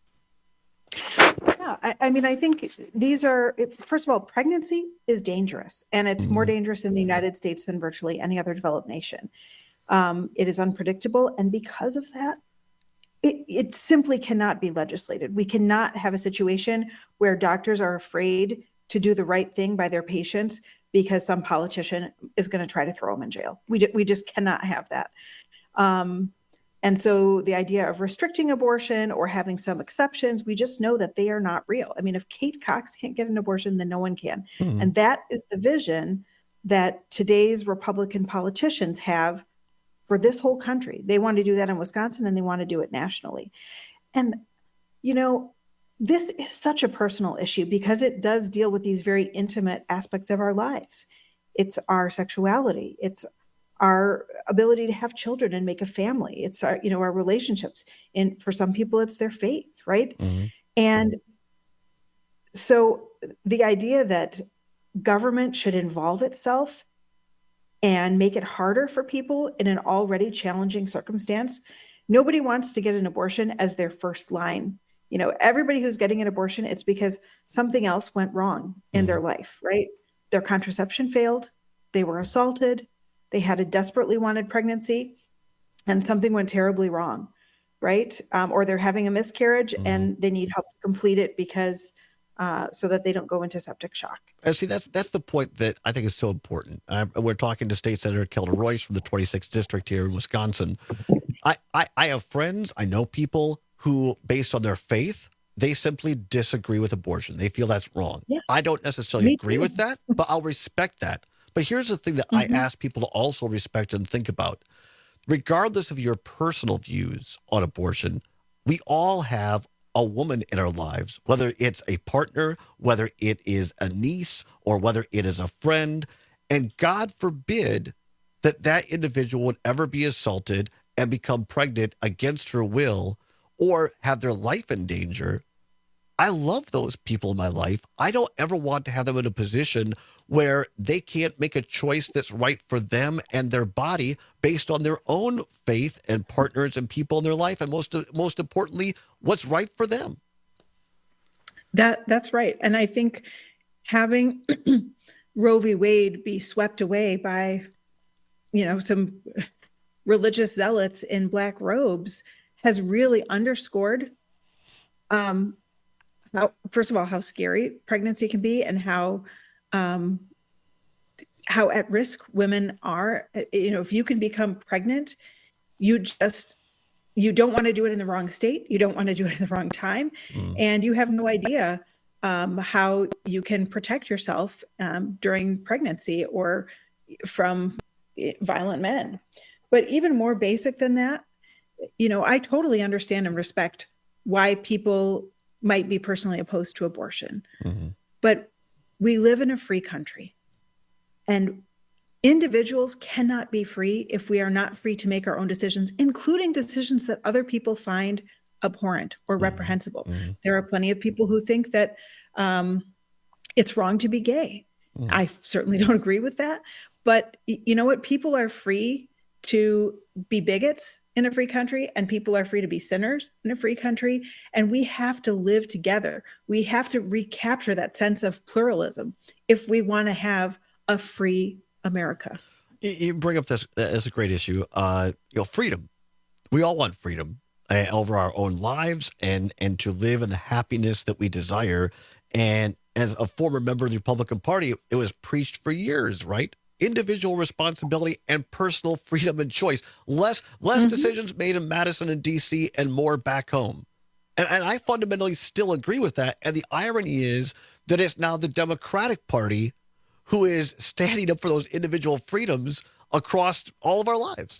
S6: Yeah, I think these are, first of all, pregnancy is dangerous, and it's more dangerous in the United States than virtually any other developed nation. It is unpredictable, and because of that, it simply cannot be legislated. We cannot have a situation where doctors are afraid to do the right thing by their patients because some politician is going to try to throw them in jail. We just cannot have that. And so the idea of restricting abortion or having some exceptions, we just know that they are not real. I mean, if Kate Cox can't get an abortion, then no one can. And that is the vision that today's Republican politicians have for this whole country. They want to do that in Wisconsin, and they want to do it nationally. And, this is such a personal issue because it does deal with these very intimate aspects of our lives. It's our sexuality. It's our ability to have children and make a family. It's our, our relationships. And for some people, it's their faith, right? And so the idea that government should involve itself and make it harder for people in an already challenging circumstance. Nobody wants to get an abortion as their first line. You know, everybody who's getting an abortion, it's because something else went wrong in their life, right? Their contraception failed, they were assaulted, they had a desperately wanted pregnancy, and something went terribly wrong, right? Or they're having a miscarriage and they need help to complete it because so that they don't go into septic shock.
S20: And see, that's the point that I think is so important. We're talking to State Senator Kelda Royce from the 26th District here in Wisconsin. I have friends, I know people who, based on their faith, they simply disagree with abortion. They feel that's wrong. Yeah. I don't necessarily agree with that, but I'll respect that. But here's the thing that I ask people to also respect and think about. Regardless of your personal views on abortion, we all have a woman in our lives, whether it's a partner, whether it is a niece, or whether it is a friend. And God forbid that individual would ever be assaulted and become pregnant against her will or have their life in danger. I love those people in my life. I don't ever want to have them in a position where they can't make a choice that's right for them and their body based on their own faith and partners and people in their life, and most importantly, what's right for them.
S6: That's right. And I think having Roe v. Wade be swept away by, some religious zealots in black robes has really underscored first of all, how scary pregnancy can be and how at risk women are. If you can become pregnant, you don't want to do it in the wrong state. You don't want to do it in the wrong time. And you have no idea how you can protect yourself during pregnancy or from violent men. But even more basic than that, I totally understand and respect why people might be personally opposed to abortion. But we live in a free country, and individuals cannot be free if we are not free to make our own decisions, including decisions that other people find abhorrent or reprehensible. There are plenty of people who think that it's wrong to be gay. I certainly don't agree with that. But you know what? People are free to be bigots in a free country, and people are free to be sinners in a free country. And we have to live together. We have to recapture that sense of pluralism if we want to have a free America.
S20: You bring up this as a great issue. Freedom. We all want freedom over our own lives and to live in the happiness that we desire. And as a former member of the Republican Party, it was preached for years, right? Individual responsibility and personal freedom and choice. Less decisions made in Madison and D.C. and more back home. And I fundamentally still agree with that. And the irony is that it's now the Democratic Party who is standing up for those individual freedoms across all of our lives.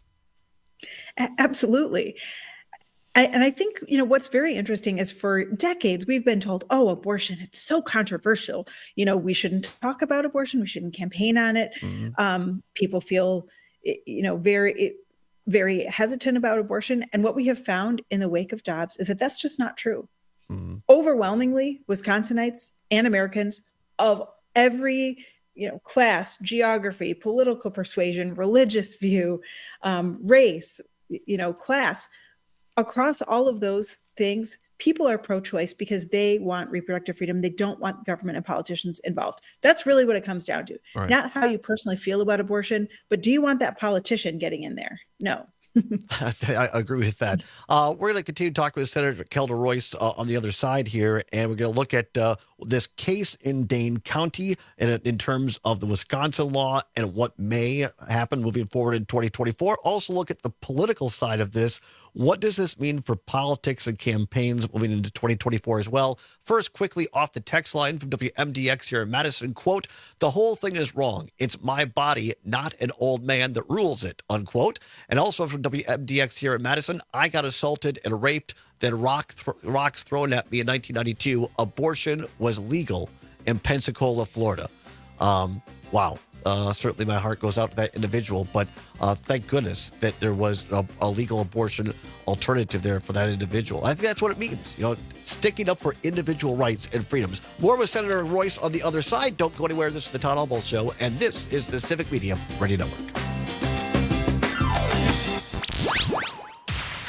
S6: Absolutely. And I think, what's very interesting is for decades, we've been told, abortion, it's so controversial. We shouldn't talk about abortion. We shouldn't campaign on it. People feel, very, very hesitant about abortion. And what we have found in the wake of Dobbs is that that's just not true. Overwhelmingly, Wisconsinites and Americans of every class, geography, political persuasion, religious view, race, class, across all of those things, people are pro-choice because they want reproductive freedom. They don't want government and politicians involved. That's really what it comes down to. Right. Not how you personally feel about abortion, but do you want that politician getting in there? No.
S20: I agree with that. We're going to continue talking with Senator Kelda Royce on the other side here, and we're going to look at this case in Dane County in terms of the Wisconsin law and what may happen moving forward in 2024. Also look at the political side of this. What does this mean for politics and campaigns moving into 2024 as well? First, quickly off the text line from WMDX here in Madison, quote, "The whole thing is wrong. It's my body, not an old man that rules it," unquote. And also from WMDX here in Madison, "I got assaulted and raped, then rocks thrown at me in 1992. Abortion was legal in Pensacola, Florida." Wow. Certainly my heart goes out to that individual, but thank goodness that there was a legal abortion alternative there for that individual. I think that's what it means, sticking up for individual rights and freedoms. More with Senator Royce on the other side. Don't go anywhere. This is the Todd Albaugh Show, and this is the Civic Media Radio Network.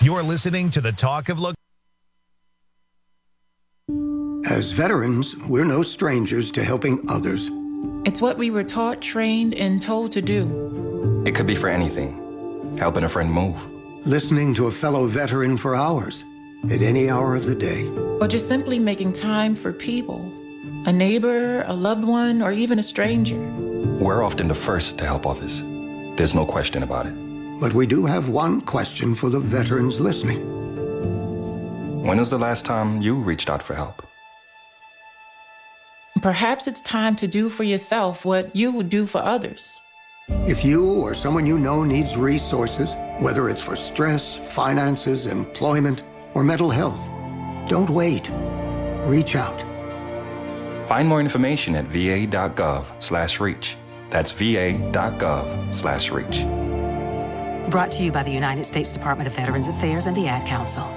S4: You're listening to the Talk of Look.
S7: As veterans, we're no strangers to helping others.
S8: It's what we were taught, trained, and told to do.
S9: It could be for anything. Helping a friend move.
S7: Listening to a fellow veteran for hours, at any hour of the day.
S8: Or just simply making time for people. A neighbor, a loved one, or even a stranger.
S9: We're often the first to help others. There's no question about it.
S7: But we do have one question for the veterans listening.
S9: When was the last time you reached out for help?
S8: Perhaps it's time to do for yourself what you would do for others.
S7: If you or someone you know needs resources, whether it's for stress, finances, employment, or mental health, don't wait. Reach out.
S9: Find more information at va.gov/reach. That's va.gov/reach.
S11: Brought to you by the United States Department of Veterans Affairs and the Ad Council.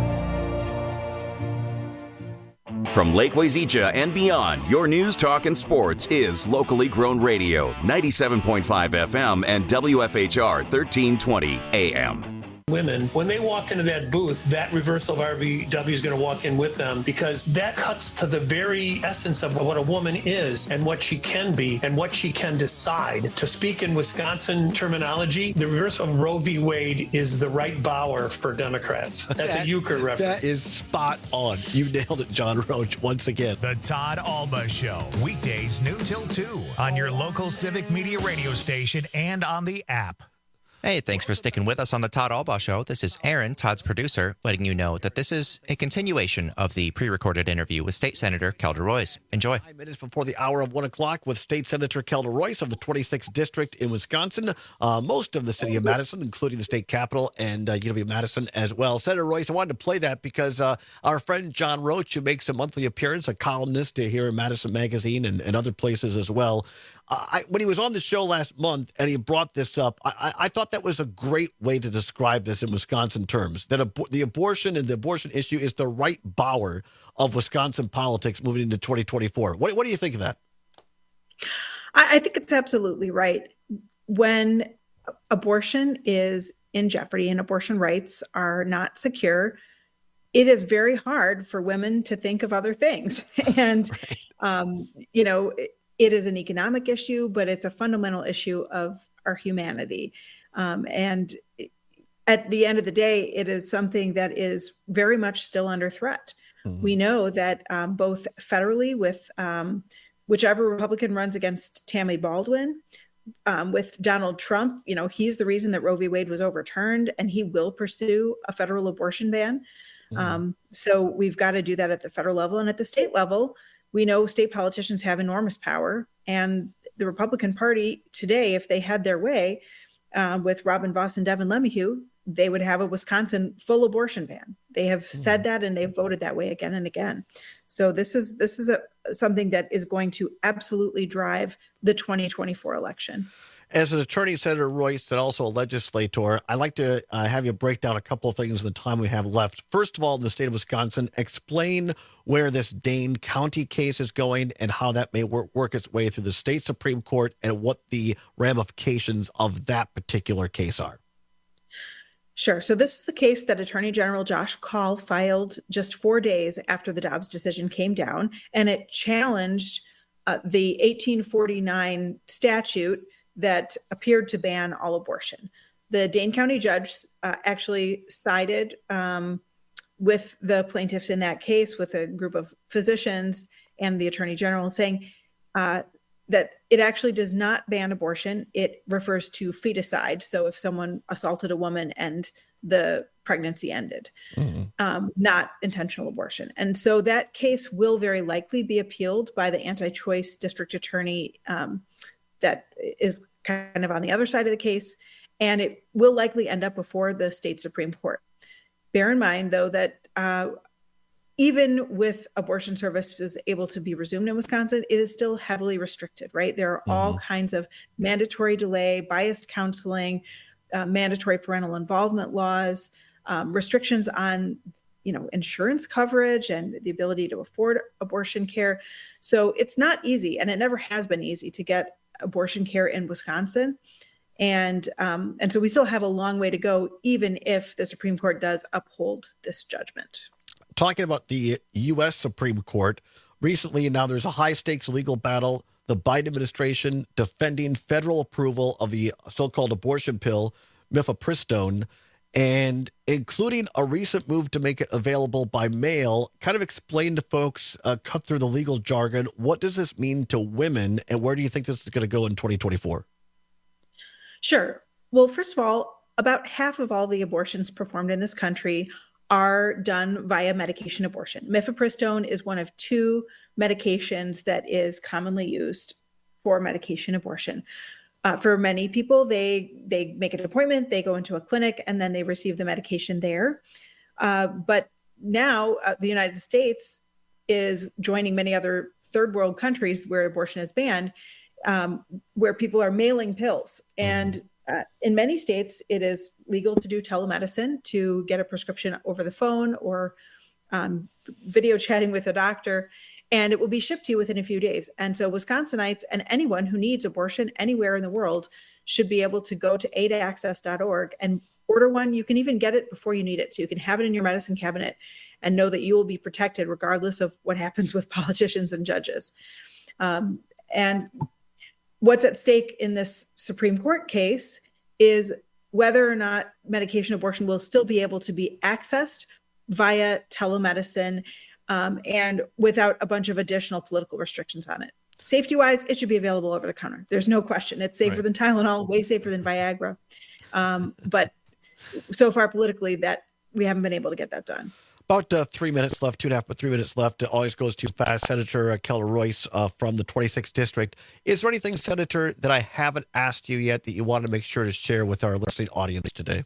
S2: From Lake Wazeecha and beyond, your news, talk, and sports is locally grown radio, 97.5 FM and WFHR 1320 AM.
S12: Women, when they walk into that booth, that reversal of RVW is going to walk in with them, because that cuts to the very essence of what a woman is and what she can be and what she can decide. To speak in Wisconsin terminology, the reversal of Roe v. Wade is the right Bauer for Democrats. That's a euchre reference.
S20: That is spot on. You nailed it, John Roach, once again.
S4: The Todd Alba Show, weekdays noon till 2 on your local Civic Media radio station and on the app.
S13: Hey, thanks for sticking with us on the Todd Alba Show. This is Aaron, Todd's producer, letting you know that this is a continuation of the pre-recorded interview with State Senator Kelda Royce. Enjoy.
S20: 5 minutes before the hour of 1 o'clock with State Senator Kelda Royce of the 26th District in Wisconsin. Most of the city of Madison, including the state capitol and UW-Madison as well. Senator Royce, I wanted to play that because our friend John Roach, who makes a monthly appearance, a columnist here in Madison Magazine and other places as well, when he was on the show last month and he brought this up, I thought that was a great way to describe this in Wisconsin terms, that the abortion and the abortion issue is the right Bauer of Wisconsin politics moving into 2024. What do you think of that?
S6: I think it's absolutely right. When abortion is in jeopardy and abortion rights are not secure, it is very hard for women to think of other things. And, it is an economic issue, but it's a fundamental issue of our humanity. And at the end of the day, it is something that is very much still under threat. Mm-hmm. We know that both federally with whichever Republican runs against Tammy Baldwin, with Donald Trump, he's the reason that Roe v. Wade was overturned, and he will pursue a federal abortion ban. Mm-hmm. So we've got to do that at the federal level. And at the state level, we know state politicians have enormous power, and the Republican Party today, if they had their way with Robin Vos and Devin LeMahieu, they would have a Wisconsin full abortion ban. They have said that, and they've voted that way again and again. So this is something that is going to absolutely drive the 2024 election.
S20: As an attorney, Senator Royce, and also a legislator, I'd like to have you break down a couple of things in the time we have left. First of all, in the state of Wisconsin, explain where this Dane County case is going and how that may work its way through the state Supreme Court and what the ramifications of that particular case are.
S6: Sure. So this is the case that Attorney General Josh Kaul filed just 4 days after the Dobbs decision came down, and it challenged the 1849 statute that appeared to ban all abortion. The Dane County judge actually sided with the plaintiffs in that case, with a group of physicians and the Attorney General, saying that it actually does not ban abortion. It refers to feticide. So if someone assaulted a woman and the pregnancy ended, not intentional abortion. And so that case will very likely be appealed by the anti-choice district attorney that is kind of on the other side of the case, and it will likely end up before the state Supreme Court. Bear in mind, though, that even with abortion services able to be resumed in Wisconsin, it is still heavily restricted, right? There are all kinds of mandatory delay, biased counseling, mandatory parental involvement laws, restrictions on insurance coverage and the ability to afford abortion care. So it's not easy, and it never has been easy to get abortion care in Wisconsin. And so we still have a long way to go, even if the Supreme Court does uphold this judgment.
S20: Talking about the U.S. Supreme Court, recently now there's a high-stakes legal battle. The Biden administration defending federal approval of the so-called abortion pill, mifepristone, and including a recent move to make it available by mail. Kind of explain to folks, cut through the legal jargon, what does this mean to women, and where do you think this is going to go in 2024?
S6: Sure. Well, first of all, about half of all the abortions performed in this country are done via medication abortion. Mifepristone is one of 2 medications that is commonly used for medication abortion. For many people, they make an appointment, they go into a clinic, and then they receive the medication there. But now the United States is joining many other third world countries where abortion is banned, where people are mailing pills. And in many states, it is legal to do telemedicine, to get a prescription over the phone or video chatting with a doctor, and it will be shipped to you within a few days. And so Wisconsinites and anyone who needs abortion anywhere in the world should be able to go to aidaccess.org and order one. You can even get it before you need it. So you can have it in your medicine cabinet and know that you will be protected regardless of what happens with politicians and judges. And what's at stake in this Supreme Court case is whether or not medication abortion will still be able to be accessed via telemedicine and without a bunch of additional political restrictions on it. Safety-wise, it should be available over the counter. There's no question. It's safer than Tylenol, way safer than Viagra. But so far politically, that we haven't been able to get that done.
S20: About 3 minutes left, 2.5, but 3 minutes left. It always goes too fast. Senator Kelda Royce from the 26th District. Is there anything, Senator, that I haven't asked you yet that you want to make sure to share with our listening audience today?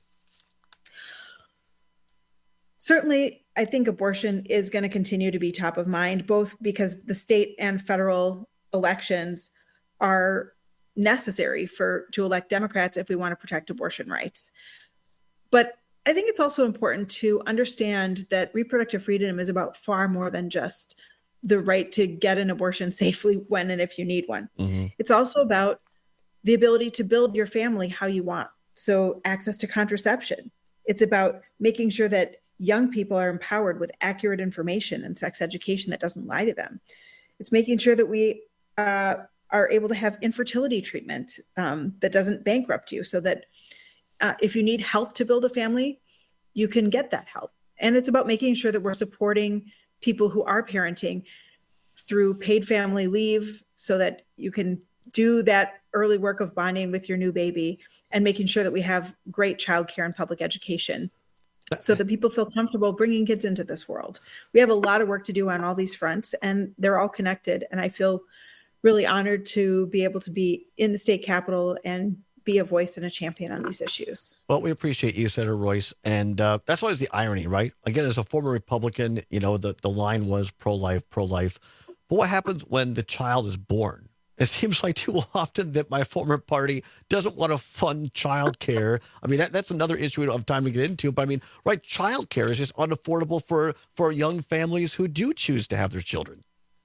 S6: Certainly, I think abortion is going to continue to be top of mind, both because the state and federal elections are necessary to elect Democrats if we want to protect abortion rights. But I think it's also important to understand that reproductive freedom is about far more than just the right to get an abortion safely when and if you need one. Mm-hmm. It's also about the ability to build your family how you want. So access to contraception. It's about making sure that young people are empowered with accurate information and sex education that doesn't lie to them. It's making sure that we are able to have infertility treatment that doesn't bankrupt you, so that if you need help to build a family, you can get that help. And it's about making sure that we're supporting people who are parenting through paid family leave so that you can do that early work of bonding with your new baby, and making sure that we have great childcare and public education so that people feel comfortable bringing kids into this world. We have a lot of work to do on all these fronts, and they're all connected. And I feel really honored to be able to be in the state capitol and be a voice and a champion on these issues.
S20: Well, we appreciate you, Senator Royce. And that's always the irony, right? Again, as a former Republican, the line was pro-life, pro-life. But what happens when the child is born? It seems like too often that my former party doesn't want to fund childcare. I mean, that's another issue we don't have time to get into. But I mean, right, childcare is just unaffordable for young families who do choose to have their children.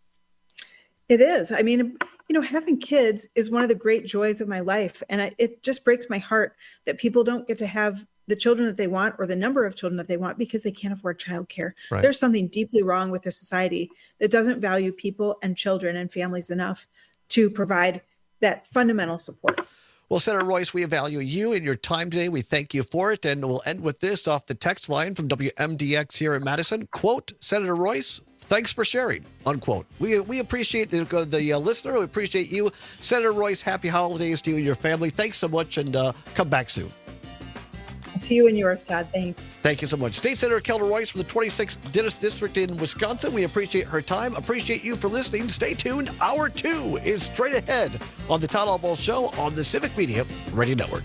S6: It is. I mean, having kids is one of the great joys of my life. And it just breaks my heart that people don't get to have the children that they want or the number of children that they want because they can't afford childcare. Right. There's something deeply wrong with a society that doesn't value people and children and families enough to provide that fundamental support.
S20: Well, Senator Royce, we value you and your time today. We thank you for it. And we'll end with this off the text line from WMDX here in Madison. Quote, Senator Royce, thanks for sharing, unquote. We appreciate the listener. We appreciate you. Senator Royce, happy holidays to you and your family. Thanks so much, and come back soon.
S6: To you and yours, Todd. Thanks.
S20: Thank you so much. State Senator Kelda Royce from the 26th District in Wisconsin. We appreciate her time. Appreciate you for listening. Stay tuned. Hour 2 is straight ahead on the Todd Albaugh Show on the Civic Media Radio Network.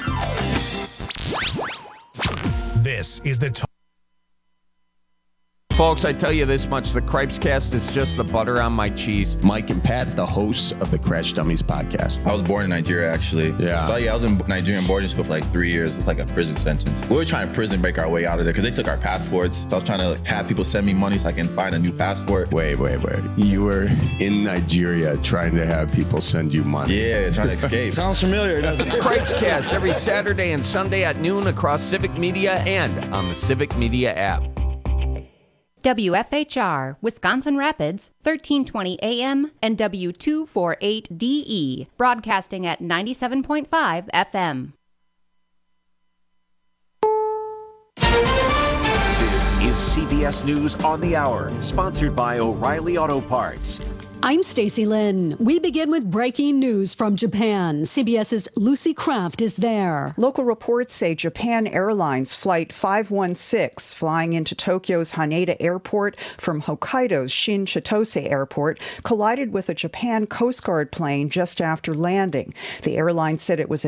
S4: This is the
S1: Folks, I tell you this much, the Cripescast is just the butter on my cheese.
S5: Mike and Pat, the hosts of the Crash Dummies podcast.
S10: I was born in Nigeria, actually.
S5: Yeah.
S10: So, I was in Nigerian boarding school for like 3 years. It's like a prison sentence. We were trying to prison break our way out of there because they took our passports. So I was trying to have people send me money so I can find a new passport.
S5: Wait. You were in Nigeria trying to have people send you money.
S10: Yeah, trying to escape.
S5: Sounds familiar, doesn't it?
S1: Cripescast every Saturday and Sunday at noon across Civic Media and on the Civic Media app.
S14: WFHR, Wisconsin Rapids, 1320 AM and W248DE, broadcasting at 97.5 FM.
S16: This is CBS News on the Hour, sponsored by O'Reilly Auto Parts.
S21: I'm Stacey Lynn. We begin with breaking news from Japan. CBS's Lucy Kraft is there.
S22: Local reports say Japan Airlines Flight 516, flying into Tokyo's Haneda Airport from Hokkaido's Shin Chitose Airport, collided with a Japan Coast Guard plane just after landing. The airline said it was